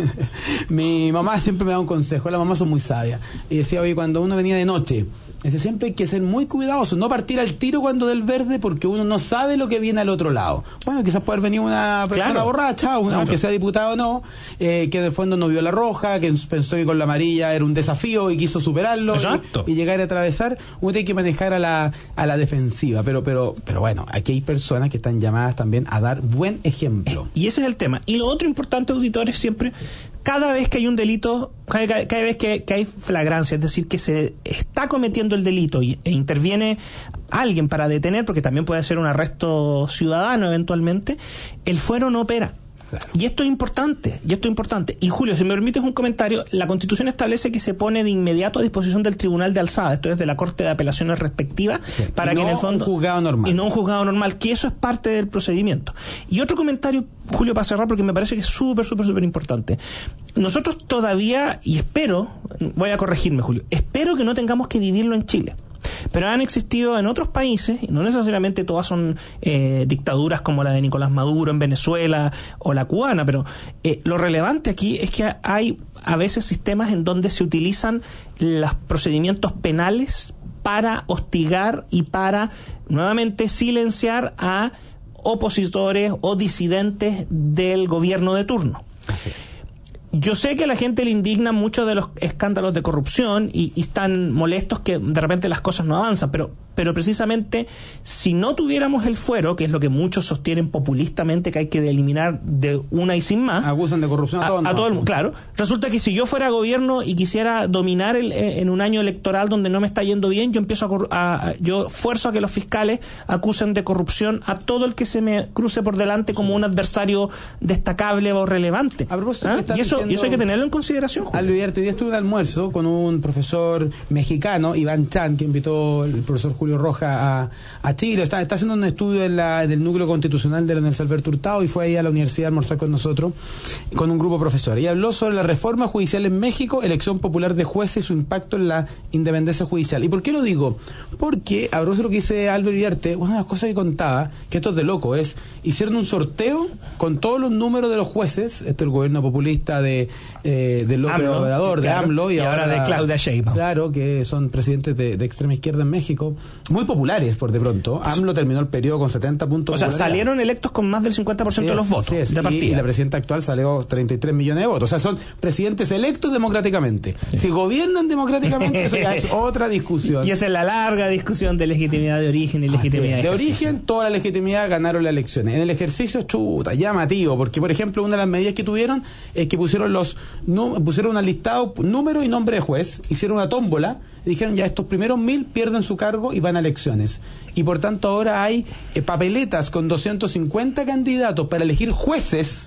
mi mamá siempre me daba un consejo, las mamás son muy sabias, y decía, oye, cuando uno venía de noche, Ese siempre hay que ser muy cuidadoso, no partir al tiro cuando del verde, porque uno no sabe lo que viene al otro lado. Bueno, quizás puede venir una persona claro. borracha, una, claro. aunque sea diputado o no, eh, que en el fondo no vio la roja, que pensó que con la amarilla era un desafío y quiso superarlo y, y llegar a atravesar. Uno tiene que manejar a la, a la defensiva, pero, pero, pero bueno, aquí hay personas que están llamadas también a dar buen ejemplo. Y ese es el tema. Y lo otro importante, auditor, es siempre, cada vez que hay un delito, cada, cada, cada vez que, que hay flagrancia, es decir, que se está cometiendo el delito y, e interviene alguien para detener, porque también puede ser un arresto ciudadano eventualmente, el fuero no opera. Claro. Y esto es importante, y esto es importante. Y Julio, si me permites un comentario, la Constitución establece que se pone de inmediato a disposición del Tribunal de Alzada, esto es de la Corte de Apelaciones respectiva, sí. para y que no en el fondo... un juzgado normal. Y no un juzgado normal, que eso es parte del procedimiento. Y otro comentario, Julio, para cerrar, porque me parece que es súper, súper, súper importante. Nosotros todavía, y espero, voy a corregirme, Julio, espero que no tengamos que vivirlo en Chile. Pero han existido en otros países, y no necesariamente todas son eh, dictaduras como la de Nicolás Maduro en Venezuela o la cubana, pero eh, lo relevante aquí es que hay a veces sistemas en donde se utilizan los procedimientos penales para hostigar y para nuevamente silenciar a opositores o disidentes del gobierno de turno. Así es. Yo sé que a la gente le indignan mucho de los escándalos de corrupción y, y están molestos que de repente las cosas no avanzan, pero pero precisamente si no tuviéramos el fuero, que es lo que muchos sostienen populistamente que hay que eliminar de una y sin más, acusan de corrupción a, a, a todo el mundo, claro, resulta que si yo fuera gobierno y quisiera dominar el, en un año electoral donde no me está yendo bien, yo empiezo a, a yo fuerzo a que los fiscales acusen de corrupción a todo el que se me cruce por delante como un adversario destacable o relevante. A propósito, ¿Ah? y eso y eso hay que tenerlo en consideración. Alberto, hoy día estuve en un almuerzo con un profesor mexicano, Iván Chan, que invitó el profesor Julio Roja a, a Chile. Está, está haciendo un estudio en, la, en el núcleo constitucional de la Universidad Alberto Hurtado y fue ahí a la universidad a almorzar con nosotros, con un grupo de profesores. Y habló sobre la reforma judicial en México, elección popular de jueces y su impacto en la independencia judicial. ¿Y por qué lo digo? Porque, a propósito de lo que dice Álvaro Iriarte, una de las cosas que contaba, que esto es de loco, es, hicieron un sorteo con todos los números de los jueces, esto es el gobierno populista de, eh, de López Obrador, de claro, AMLO, y, y ahora, ahora de Claudia Sheinbaum. Claro, que son presidentes de, de extrema izquierda en México, muy populares por de pronto. AMLO terminó el periodo con setenta puntos. O sea, salieron electos con más del cincuenta por ciento sí, de los votos sí, de partida. Y, y la presidenta actual salió treinta y tres millones de votos. O sea, son presidentes electos democráticamente. Sí. Si gobiernan democráticamente, eso ya es otra discusión. Y esa es la larga discusión de legitimidad de origen y legitimidad de, de ejercicio. origen, toda la legitimidad ganaron las elecciones. En el ejercicio, chuta, llamativo, porque por ejemplo, una de las medidas que tuvieron es que pusieron los pusieron un listado, número y nombre de juez, hicieron una tómbola y dijeron ya estos primeros mil pierden su cargo y van a elecciones. Y por tanto ahora hay eh, papeletas con doscientos cincuenta candidatos para elegir jueces,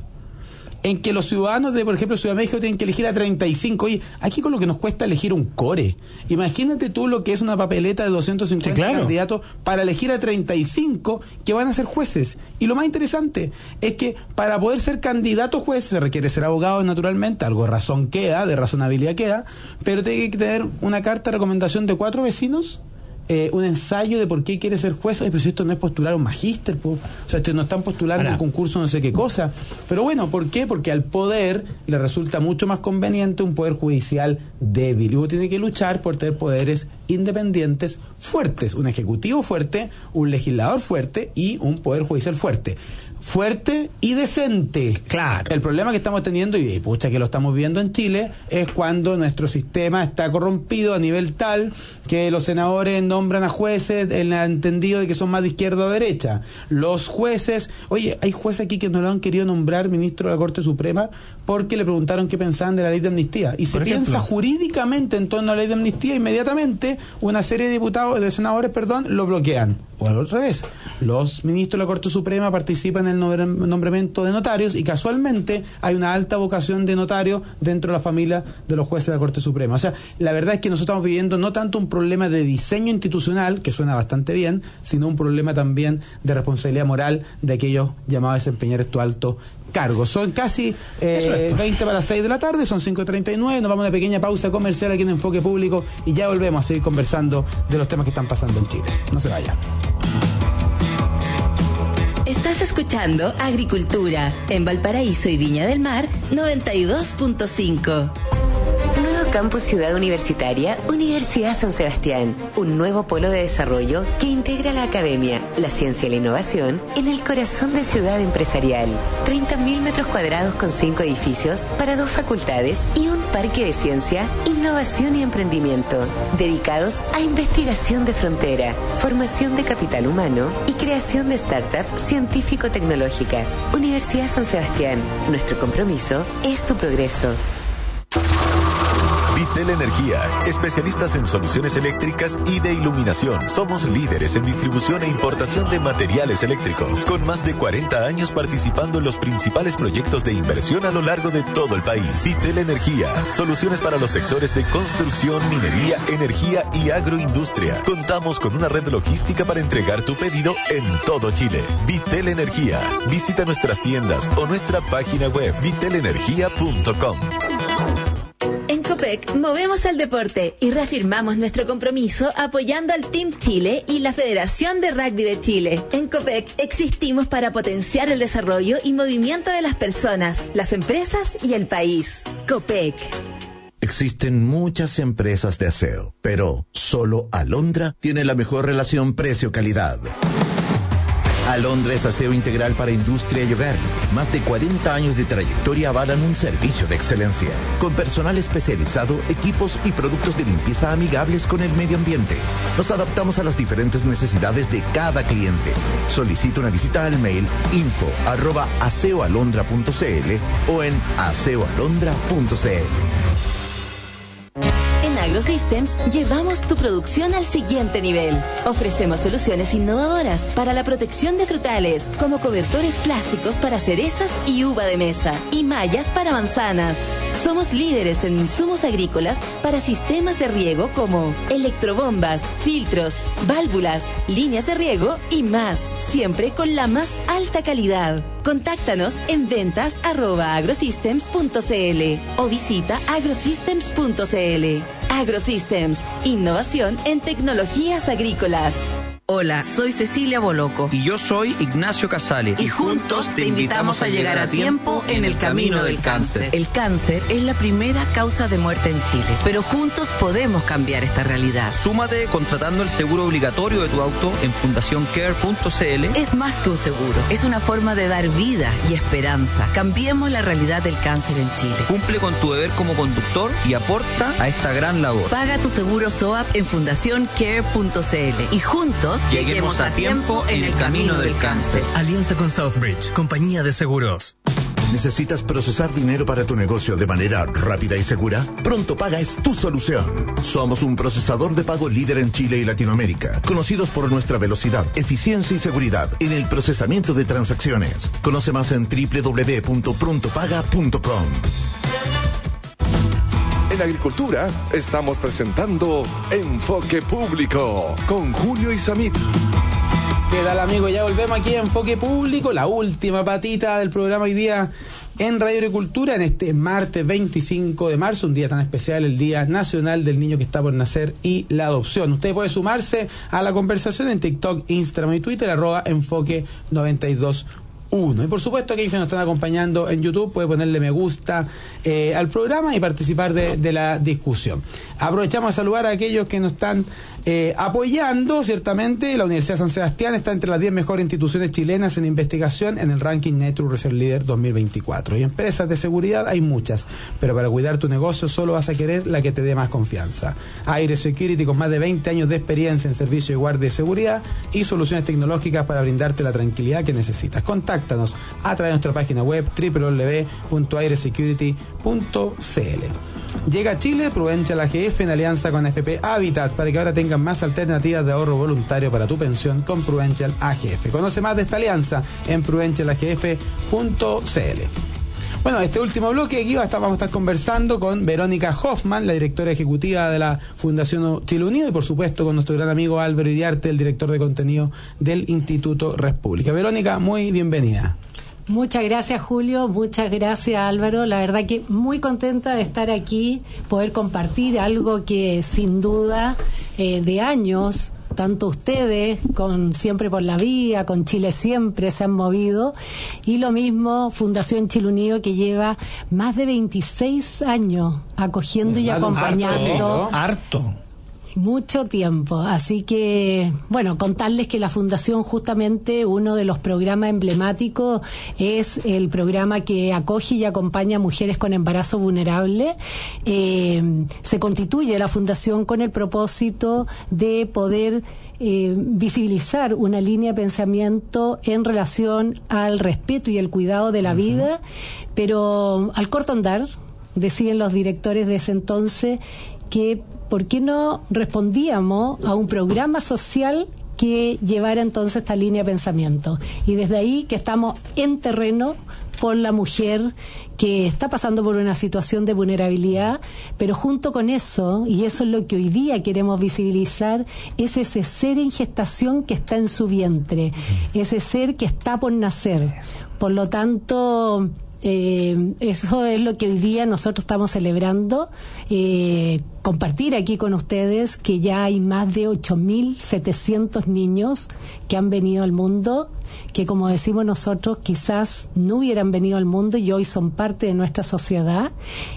en que los ciudadanos de, por ejemplo, Ciudad de México tienen que elegir a treinta y cinco. Oye, aquí con lo que nos cuesta elegir un core. Imagínate tú lo que es una papeleta de doscientos cincuenta sí, claro. candidatos para elegir a treinta y cinco que van a ser jueces. Y lo más interesante es que para poder ser candidato juez se requiere ser abogado naturalmente, algo de razón queda, de razonabilidad queda, pero tiene que tener una carta de recomendación de cuatro vecinos, Eh, un ensayo de por qué quiere ser juez. Ay, pero si esto no es postular a un magíster, po. O sea, esto no están postulando en un concurso no sé qué cosa. Pero bueno, ¿por qué? Porque al poder le resulta mucho más conveniente un poder judicial débil. Y uno tiene que luchar por tener poderes independientes fuertes, un ejecutivo fuerte, un legislador fuerte y un poder judicial fuerte. fuerte y decente. Claro. El problema que estamos teniendo, y pucha que lo estamos viendo en Chile, es cuando nuestro sistema está corrompido a nivel tal que los senadores nombran a jueces en el entendido de que son más de izquierda o derecha. Los jueces, oye, hay jueces aquí que no lo han querido nombrar ministro de la Corte Suprema porque le preguntaron qué pensaban de la ley de amnistía. Y se piensa jurídicamente en torno a la ley de amnistía, inmediatamente una serie de diputados, de senadores, perdón, lo bloquean. O al revés, los ministros de la Corte Suprema participan en el nombramiento de notarios y casualmente hay una alta vocación de notario dentro de la familia de los jueces de la Corte Suprema. O sea, la verdad es que nosotros estamos viviendo no tanto un problema de diseño institucional, que suena bastante bien, sino un problema también de responsabilidad moral de aquellos llamados a desempeñar estos altos cargos. Son casi eh, veinte para las seis de la tarde, son cinco treinta y nueve, nos vamos a una pequeña pausa comercial aquí en Enfoque Público y ya volvemos a seguir conversando de los temas que están pasando en Chile. No se vaya. Estás escuchando Agricultura en Valparaíso y Viña del Mar noventa y dos punto cinco. Nuevo Campus Ciudad Universitaria, Universidad San Sebastián. Un nuevo polo de desarrollo que integra la academia, la ciencia y la innovación en el corazón de Ciudad Empresarial. treinta mil metros cuadrados con cinco edificios para dos facultades y un parque de ciencia, innovación y emprendimiento, dedicados a investigación de frontera, formación de capital humano y creación de startups científico-tecnológicas. Universidad San Sebastián. Nuestro compromiso es tu progreso. Vitel Energía, especialistas en soluciones eléctricas y de iluminación. Somos líderes en distribución e importación de materiales eléctricos, con más de cuarenta años participando en los principales proyectos de inversión a lo largo de todo el país. Vitel Energía, soluciones para los sectores de construcción, minería, energía y agroindustria. Contamos con una red logística para entregar tu pedido en todo Chile. Vitel Energía. Visita nuestras tiendas o nuestra página web vitel energía punto com. En Copec movemos el deporte y reafirmamos nuestro compromiso apoyando al Team Chile y la Federación de Rugby de Chile. En Copec existimos para potenciar el desarrollo y movimiento de las personas, las empresas y el país. Copec. Existen muchas empresas de aseo, pero solo Alondra tiene la mejor relación precio-calidad. Alondra es aseo integral para industria y hogar. Más de cuarenta años de trayectoria avalan un servicio de excelencia. Con personal especializado, equipos y productos de limpieza amigables con el medio ambiente. Nos adaptamos a las diferentes necesidades de cada cliente. Solicita una visita al mail info arroba aseoalondra punto cl o en aseoalondra punto cl. En AgroSystems llevamos tu producción al siguiente nivel. Ofrecemos soluciones innovadoras para la protección de frutales, como cobertores plásticos para cerezas y uva de mesa, y mallas para manzanas. Somos líderes en insumos agrícolas para sistemas de riego como electrobombas, filtros, válvulas, líneas de riego y más, siempre con la más alta calidad. Contáctanos en ventas arroba agrosystems punto cl o visita agrosystems punto cl. AgroSystems, innovación en tecnologías agrícolas. Hola, soy Cecilia Boloco. Y yo soy Ignacio Casale. Y juntos te invitamos a llegar a tiempo en el camino del cáncer. El cáncer es la primera causa de muerte en Chile, pero juntos podemos cambiar esta realidad. Súmate contratando el seguro obligatorio de tu auto en fundación care punto cl. Es más que un seguro, es una forma de dar vida y esperanza. Cambiemos la realidad del cáncer en Chile. Cumple con tu deber como conductor y aporta a esta gran labor. Paga tu seguro S O A P en fundación care punto cl y juntos lleguemos a tiempo en el camino del cáncer. Alianza con Southbridge, compañía de seguros. ¿Necesitas procesar dinero para tu negocio de manera rápida y segura? Pronto Paga es tu solución. Somos un procesador de pago líder en Chile y Latinoamérica, conocidos por nuestra velocidad, eficiencia y seguridad en el procesamiento de transacciones. Conoce más en doble u doble u doble u punto pronto paga punto com. En Agricultura estamos presentando Enfoque Público con Julio Isamit. ¿Qué tal, amigo? Ya volvemos aquí a Enfoque Público, la última patita del programa hoy día en Radio Agricultura, en este martes veinticinco de marzo, un día tan especial, el Día Nacional del Niño que está por nacer y la adopción. Usted puede sumarse a la conversación en TikTok, Instagram y Twitter, arroba Enfoque noventa y dos uno. Y por supuesto, aquellos que nos están acompañando en YouTube pueden ponerle me gusta eh, al programa y participar de, de la discusión. Aprovechamos a saludar a aquellos que nos están eh, apoyando. Ciertamente, la Universidad de San Sebastián está entre las diez mejores instituciones chilenas en investigación en el ranking Network Research Leader dos mil veinticuatro. Y empresas de seguridad hay muchas, pero para cuidar tu negocio solo vas a querer la que te dé más confianza. Aire Security, con más de veinte años de experiencia en servicio de guardia de seguridad y soluciones tecnológicas para brindarte la tranquilidad que necesitas. Contáctanos a través de nuestra página web doble u doble u doble u punto aire security punto c l. Llega a Chile Prudential A G F en alianza con F P Habitat para que ahora tengan más alternativas de ahorro voluntario para tu pensión con Prudential A G F. Conoce más de esta alianza en prudential a g f punto c l. Bueno, este último bloque aquí vamos a estar conversando con Verónica Hoffman, la directora ejecutiva de la Fundación Chile Unido, y por supuesto con nuestro gran amigo Álvaro Iriarte, el director de contenido del Instituto República. Verónica, muy bienvenida. Muchas gracias, Julio, muchas gracias, Álvaro. La verdad que muy contenta de estar aquí, poder compartir algo que sin duda eh, de años, tanto ustedes con Siempre por la Vía, con Chile Siempre se han movido, y lo mismo Fundación Chile Unido, que lleva más de veintiséis años acogiendo y acompañando. Harto. ¿no? Harto. Mucho tiempo, así que, bueno, contarles que la Fundación, justamente uno de los programas emblemáticos es el programa que acoge y acompaña a mujeres con embarazo vulnerable. Eh, se constituye la Fundación con el propósito de poder eh, visibilizar una línea de pensamiento en relación al respeto y el cuidado de la uh-huh. vida, pero al corto andar, decían los directores de ese entonces, que ¿por qué no respondíamos a un programa social que llevara entonces esta línea de pensamiento? Y desde ahí que estamos en terreno por la mujer que está pasando por una situación de vulnerabilidad, pero junto con eso, y eso es lo que hoy día queremos visibilizar, es ese ser en gestación que está en su vientre, ese ser que está por nacer. Por lo tanto, Eh, eso es lo que hoy día nosotros estamos celebrando, eh, compartir aquí con ustedes que ya hay más de ocho mil setecientos niños que han venido al mundo, que como decimos nosotros quizás no hubieran venido al mundo y hoy son parte de nuestra sociedad.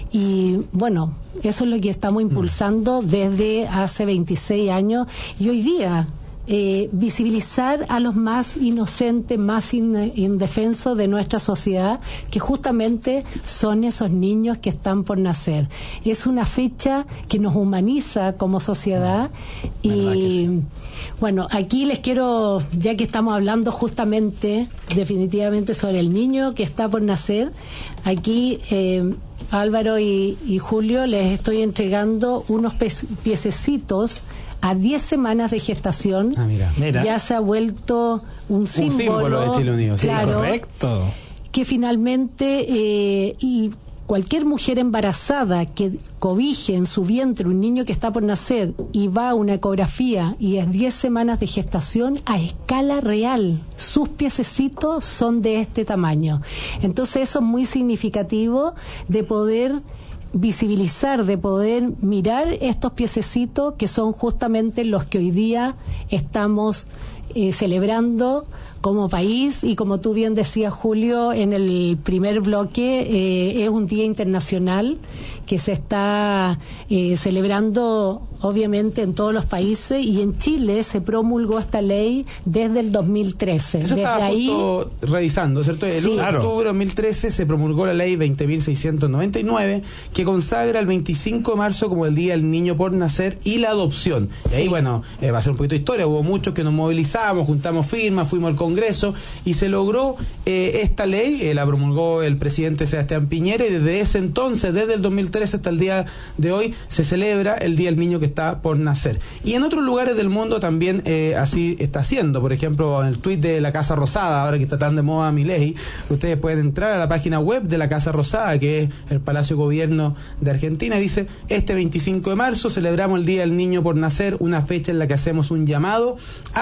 Y bueno, eso es lo que estamos impulsando desde hace veintiséis años, y hoy día Eh, visibilizar a los más inocentes, más in, indefensos de nuestra sociedad, que justamente son esos niños que están por nacer. Es una fecha que nos humaniza como sociedad. Y sí. Bueno, aquí les quiero, ya que estamos hablando justamente definitivamente sobre el niño que está por nacer, aquí eh, Álvaro y, y Julio, les estoy entregando unos pe- piececitos a diez semanas de gestación. Ah, mira. Mira. Ya se ha vuelto un símbolo, un símbolo de Chile Unido. Claro, sí, correcto. Que finalmente eh, y cualquier mujer embarazada que cobije en su vientre un niño que está por nacer y va a una ecografía y es diez semanas de gestación, a escala real, sus piececitos son de este tamaño. Entonces eso es muy significativo de poder visibilizar, de poder mirar estos piececitos que son justamente los que hoy día estamos eh, celebrando como país. Y como tú bien decías, Julio, en el primer bloque, eh, es un día internacional que se está eh, celebrando obviamente en todos los países, y en Chile se promulgó esta ley desde el dos mil trece. Eso desde estaba ahí justo revisando, ¿cierto? El sí, uno de claro. octubre de dos mil trece se promulgó la ley veinte mil seiscientos noventa y nueve, que consagra el veinticinco de marzo como el Día del Niño por Nacer y la adopción. Y ahí, sí. bueno, eh, va a ser un poquito de historia. Hubo muchos que nos movilizamos, juntamos firmas, fuimos al Congreso y se logró eh, esta ley. Eh, la promulgó el presidente Sebastián Piñera, y desde ese entonces, desde el dos mil trece hasta el día de hoy, se celebra el Día del Niño que está por nacer. Y en otros lugares del mundo también eh, así está haciendo. Por ejemplo, en el tuit de la Casa Rosada, ahora que está tan de moda Milei, ustedes pueden entrar a la página web de la Casa Rosada, que es el Palacio de Gobierno de Argentina, y dice: este veinticinco de marzo celebramos el Día del Niño por Nacer, una fecha en la que hacemos un llamado a la defensa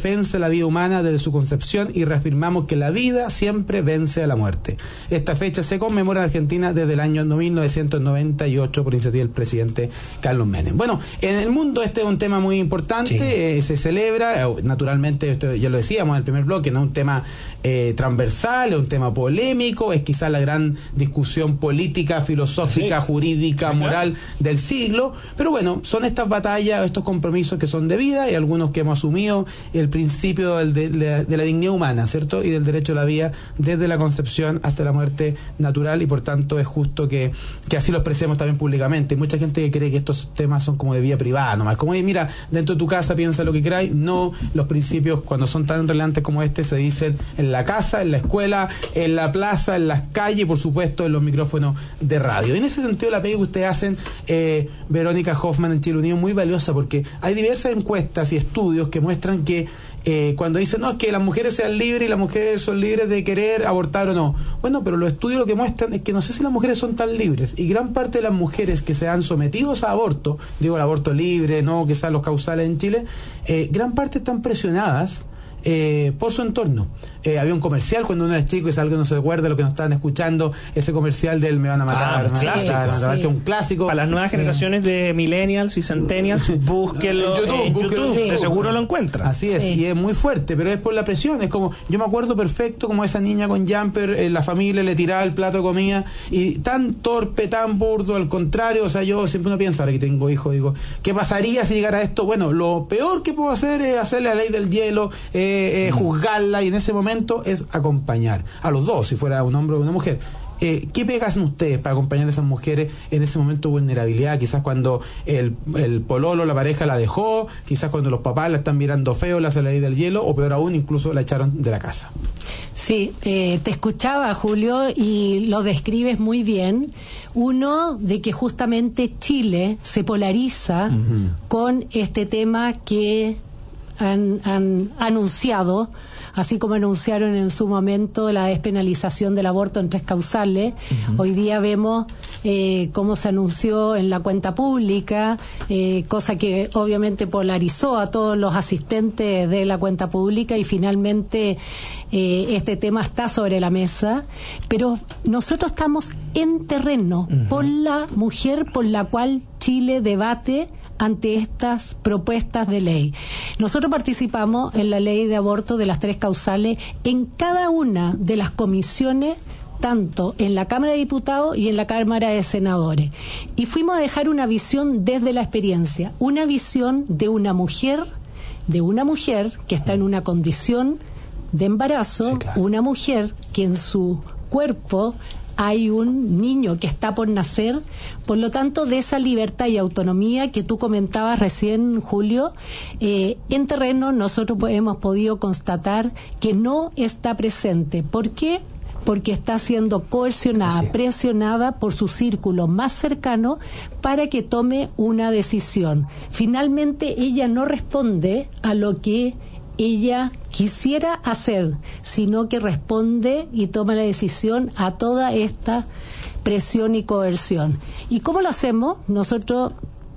defensa de la vida humana desde su concepción y reafirmamos que la vida siempre vence a la muerte. Esta fecha se conmemora en Argentina desde el año mil novecientos noventa y ocho por iniciativa del presidente Carlos Menem. Bueno, en el mundo este es un tema muy importante, sí. eh, se celebra, eh, naturalmente, esto ya lo decíamos en el primer bloque, no es un tema eh, transversal, es un tema polémico, es quizás la gran discusión política, filosófica, sí. jurídica, sí, moral claro. del siglo, pero bueno, son estas batallas, estos compromisos que son de vida y algunos que hemos asumido el principio del, de, de, de la dignidad humana, ¿cierto? Y del derecho a la vida desde la concepción hasta la muerte natural, y por tanto es justo que, que así lo expresemos también públicamente. Hay mucha gente que cree que estos temas son como de vida privada nomás, como mira, dentro de tu casa piensa lo que queráis. No, los principios cuando son tan relevantes como este se dicen en la casa, en la escuela, en la plaza, en las calles y por supuesto en los micrófonos de radio. En ese sentido la pega que ustedes hacen, eh, Verónica Hoffman en Chile Unido, muy valiosa, porque hay diversas encuestas y estudios que muestran que eh, cuando dicen, no, es que las mujeres sean libres y las mujeres son libres de querer abortar o no. Bueno, pero los estudios lo que muestran es que no sé si las mujeres son tan libres, y gran parte de las mujeres que se han sometido a aborto, digo el aborto libre, no que sean los causales en Chile, eh, gran parte están presionadas eh, por su entorno. Eh, había un comercial cuando uno era chico, y es algo que no se recuerda, lo que nos estaban escuchando, ese comercial del me van a matar, ah, me van a clásico, matar, me van a matar, sí. que es un clásico. Para las nuevas generaciones eh. de millennials y centennials, búsquenlo en YouTube, en YouTube sí. de seguro lo encuentran. Así es, sí. y es muy fuerte, pero es por la presión. Es como, yo me acuerdo perfecto como esa niña con jumper, eh, la familia le tiraba el plato de comida, y tan torpe, tan burdo, al contrario, o sea, yo siempre uno piensa, ahora que tengo hijos, digo, ¿qué pasaría si llegara a esto? Bueno, lo peor que puedo hacer es hacerle la ley del hielo, eh, eh, juzgarla, y en ese momento es acompañar a los dos, si fuera un hombre o una mujer. Eh, ¿Qué pegas en ustedes para acompañar a esas mujeres en ese momento de vulnerabilidad? Quizás cuando el, el pololo, la pareja la dejó, quizás cuando los papás la están mirando feo, la hace la ley del hielo, o peor aún, incluso la echaron de la casa. Sí, eh, te escuchaba, Julio, y lo describes muy bien. Uno, de que justamente Chile se polariza uh-huh. con este tema que han, han anunciado, así como anunciaron en su momento la despenalización del aborto en tres causales. Uh-huh. Hoy día vemos eh, cómo se anunció en la cuenta pública, eh, cosa que obviamente polarizó a todos los asistentes de la cuenta pública, y finalmente eh, este tema está sobre la mesa, pero nosotros estamos en terreno uh-huh. por la mujer por la cual Chile debate ante estas propuestas de ley. Nosotros participamos en la ley de aborto de las tres causales en cada una de las comisiones, tanto en la Cámara de Diputados y en la Cámara de Senadores. Y fuimos a dejar una visión desde la experiencia, una visión de una mujer, de una mujer que está en una condición de embarazo, sí, claro. una mujer que en su cuerpo hay un niño que está por nacer, por lo tanto, de esa libertad y autonomía que tú comentabas recién, Julio, eh, en terreno nosotros hemos podido constatar que no está presente. ¿Por qué? Porque está siendo coercionada, sí. presionada por su círculo más cercano para que tome una decisión. Finalmente, ella no responde a lo que ella quisiera hacer, sino que responde y toma la decisión a toda esta presión y coerción. ¿Y cómo lo hacemos? Nosotros,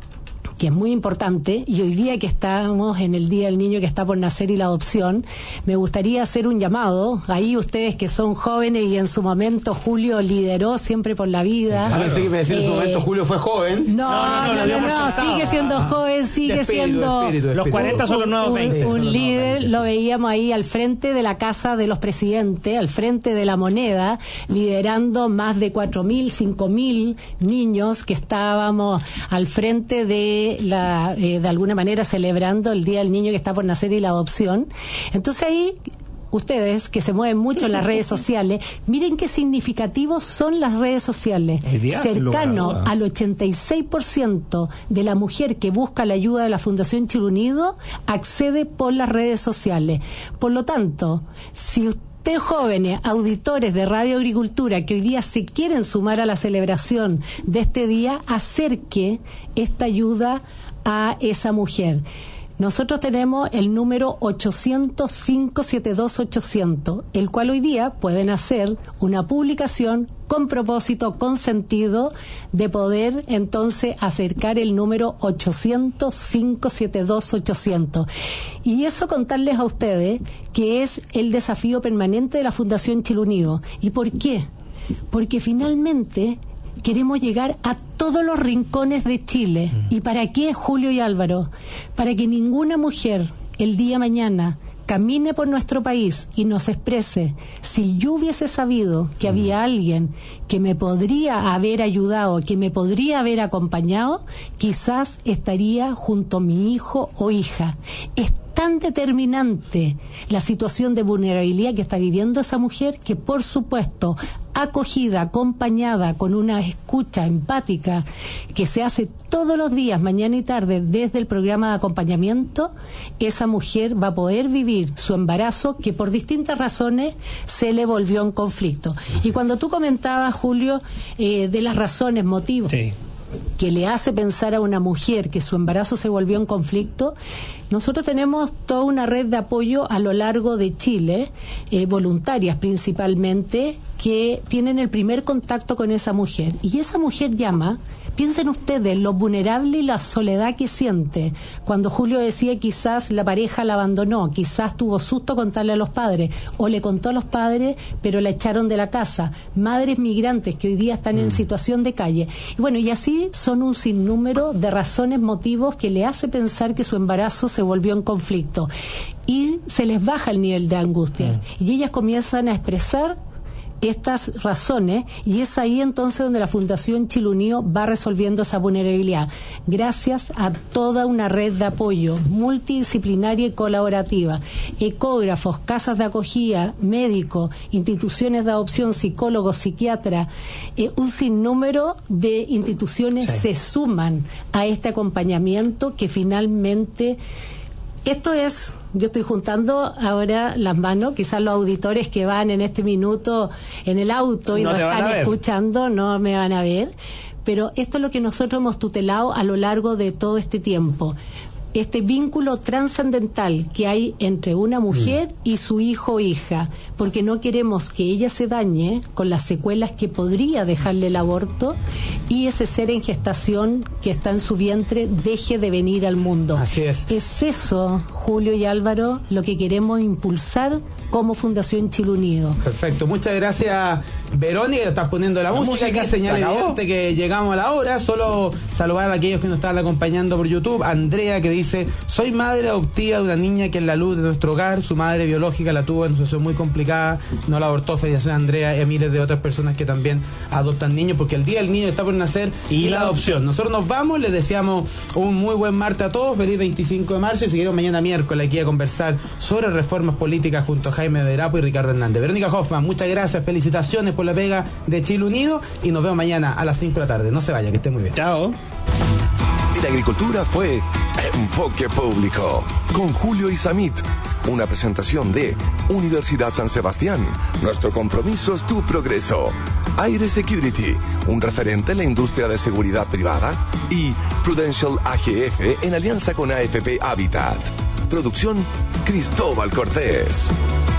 que es muy importante, y hoy día que estamos en el Día del Niño que está por nacer y la adopción, me gustaría hacer un llamado, ahí ustedes que son jóvenes y en su momento Julio lideró Siempre por la Vida. A ver, sí que me decía eh, en su momento Julio fue joven. No, no, no, no, no, no sigue siendo joven, sigue espíritu, siendo... Espíritu, espíritu. Los cuarenta son los nuevos veinte. Un, un líder, veinte, lo veíamos ahí al frente de la Casa de los Presidentes, al frente de la Moneda, liderando más de cuatro mil, cinco mil niños que estábamos al frente de La, eh, de alguna manera celebrando el Día del Niño que está por nacer y la adopción. Entonces ahí ustedes que se mueven mucho en las redes sociales, miren qué significativos son las redes sociales. Cercano al ochenta y seis por ciento de la mujer que busca la ayuda de la Fundación Chile Unido accede por las redes sociales. Por lo tanto, si usted Ustedes jóvenes, auditores de Radio Agricultura que hoy día se quieren sumar a la celebración de este día, acerque esta ayuda a esa mujer. nosotros tenemos el número ochocientos, cinco siete dos, ochocientos, el cual hoy día pueden hacer una publicación con propósito, con sentido, de poder entonces acercar el número ochocientos, cinco siete dos, ochocientos. Y eso contarles a ustedes que es el desafío permanente de la Fundación Chile Unido. ¿Y por qué? Porque finalmente queremos llegar a todos los rincones de Chile. ¿Y para qué, Julio y Álvaro? Para que ninguna mujer el día mañana camine por nuestro país y nos exprese: si yo hubiese sabido que había alguien que me podría haber ayudado, que me podría haber acompañado, quizás estaría junto a mi hijo o hija. Es tan determinante la situación de vulnerabilidad que está viviendo esa mujer que, por supuesto, acogida, acompañada con una escucha empática que se hace todos los días, mañana y tarde, desde el programa de acompañamiento, esa mujer va a poder vivir su embarazo que por distintas razones se le volvió en conflicto. Y cuando tú comentabas, Julio, eh, de las razones, motivos, sí, que le hace pensar a una mujer que su embarazo se volvió en conflicto, nosotros tenemos toda una red de apoyo a lo largo de Chile, eh, voluntarias principalmente, que tienen el primer contacto con esa mujer. Y esa mujer llama, piensen ustedes, lo vulnerable y la soledad que siente. Cuando Julio decía quizás la pareja la abandonó, quizás tuvo susto contarle a los padres, o le contó a los padres, pero la echaron de la casa. Madres migrantes que hoy día están mm. en situación de calle. Y bueno, y así son un sinnúmero de razones, motivos que le hace pensar que su embarazo se volvió en conflicto. Y se les baja el nivel de angustia. Mm. Y ellas comienzan a expresar estas razones, y es ahí entonces donde la Fundación Chile Unido va resolviendo esa vulnerabilidad, gracias a toda una red de apoyo multidisciplinaria y colaborativa: ecógrafos, casas de acogida, médicos, instituciones de adopción, psicólogos, psiquiatras, eh, un sinnúmero de instituciones sí. se suman a este acompañamiento que finalmente... Esto es, yo estoy juntando ahora las manos, quizás los auditores que van en este minuto en el auto y no nos están escuchando no me van a ver, pero esto es lo que nosotros hemos tutelado a lo largo de todo este tiempo. Este vínculo trascendental que hay entre una mujer mm. y su hijo o hija, porque no queremos que ella se dañe con las secuelas que podría dejarle el aborto, y ese ser en gestación que está en su vientre deje de venir al mundo. Así es. Es eso, Julio y Álvaro, lo que queremos impulsar como Fundación Chile Unido. Perfecto, muchas gracias, Verónica, que estás poniendo la, la música, música, que señala evidente que llegamos a la hora. Solo saludar a aquellos que nos están acompañando por YouTube. Andrea, que dice: soy madre adoptiva de una niña que es la luz de nuestro hogar, su madre biológica la tuvo en una situación muy complicada, no la abortó. Felicitaciones a Andrea y a miles de otras personas que también adoptan niños, porque el día del niño está por nacer y, y la adopción. Nosotros nos vamos, les deseamos un muy buen martes a todos, feliz veinticinco de marzo, y seguiremos mañana miércoles aquí a conversar sobre reformas políticas junto a Jaime Verapo y Ricardo Hernández. Verónica Hoffman, muchas gracias, felicitaciones por la pega de Chile Unido, y nos vemos mañana a las cinco de la tarde. No se vaya, que esté muy bien. Chao. Y la agricultura fue Enfoque Público con Julio Isamit, una presentación de Universidad San Sebastián. Nuestro compromiso es tu progreso. Aire Security, un referente en la industria de seguridad privada, y Prudential A G F en alianza con A F P Habitat. Producción Cristóbal Cortés.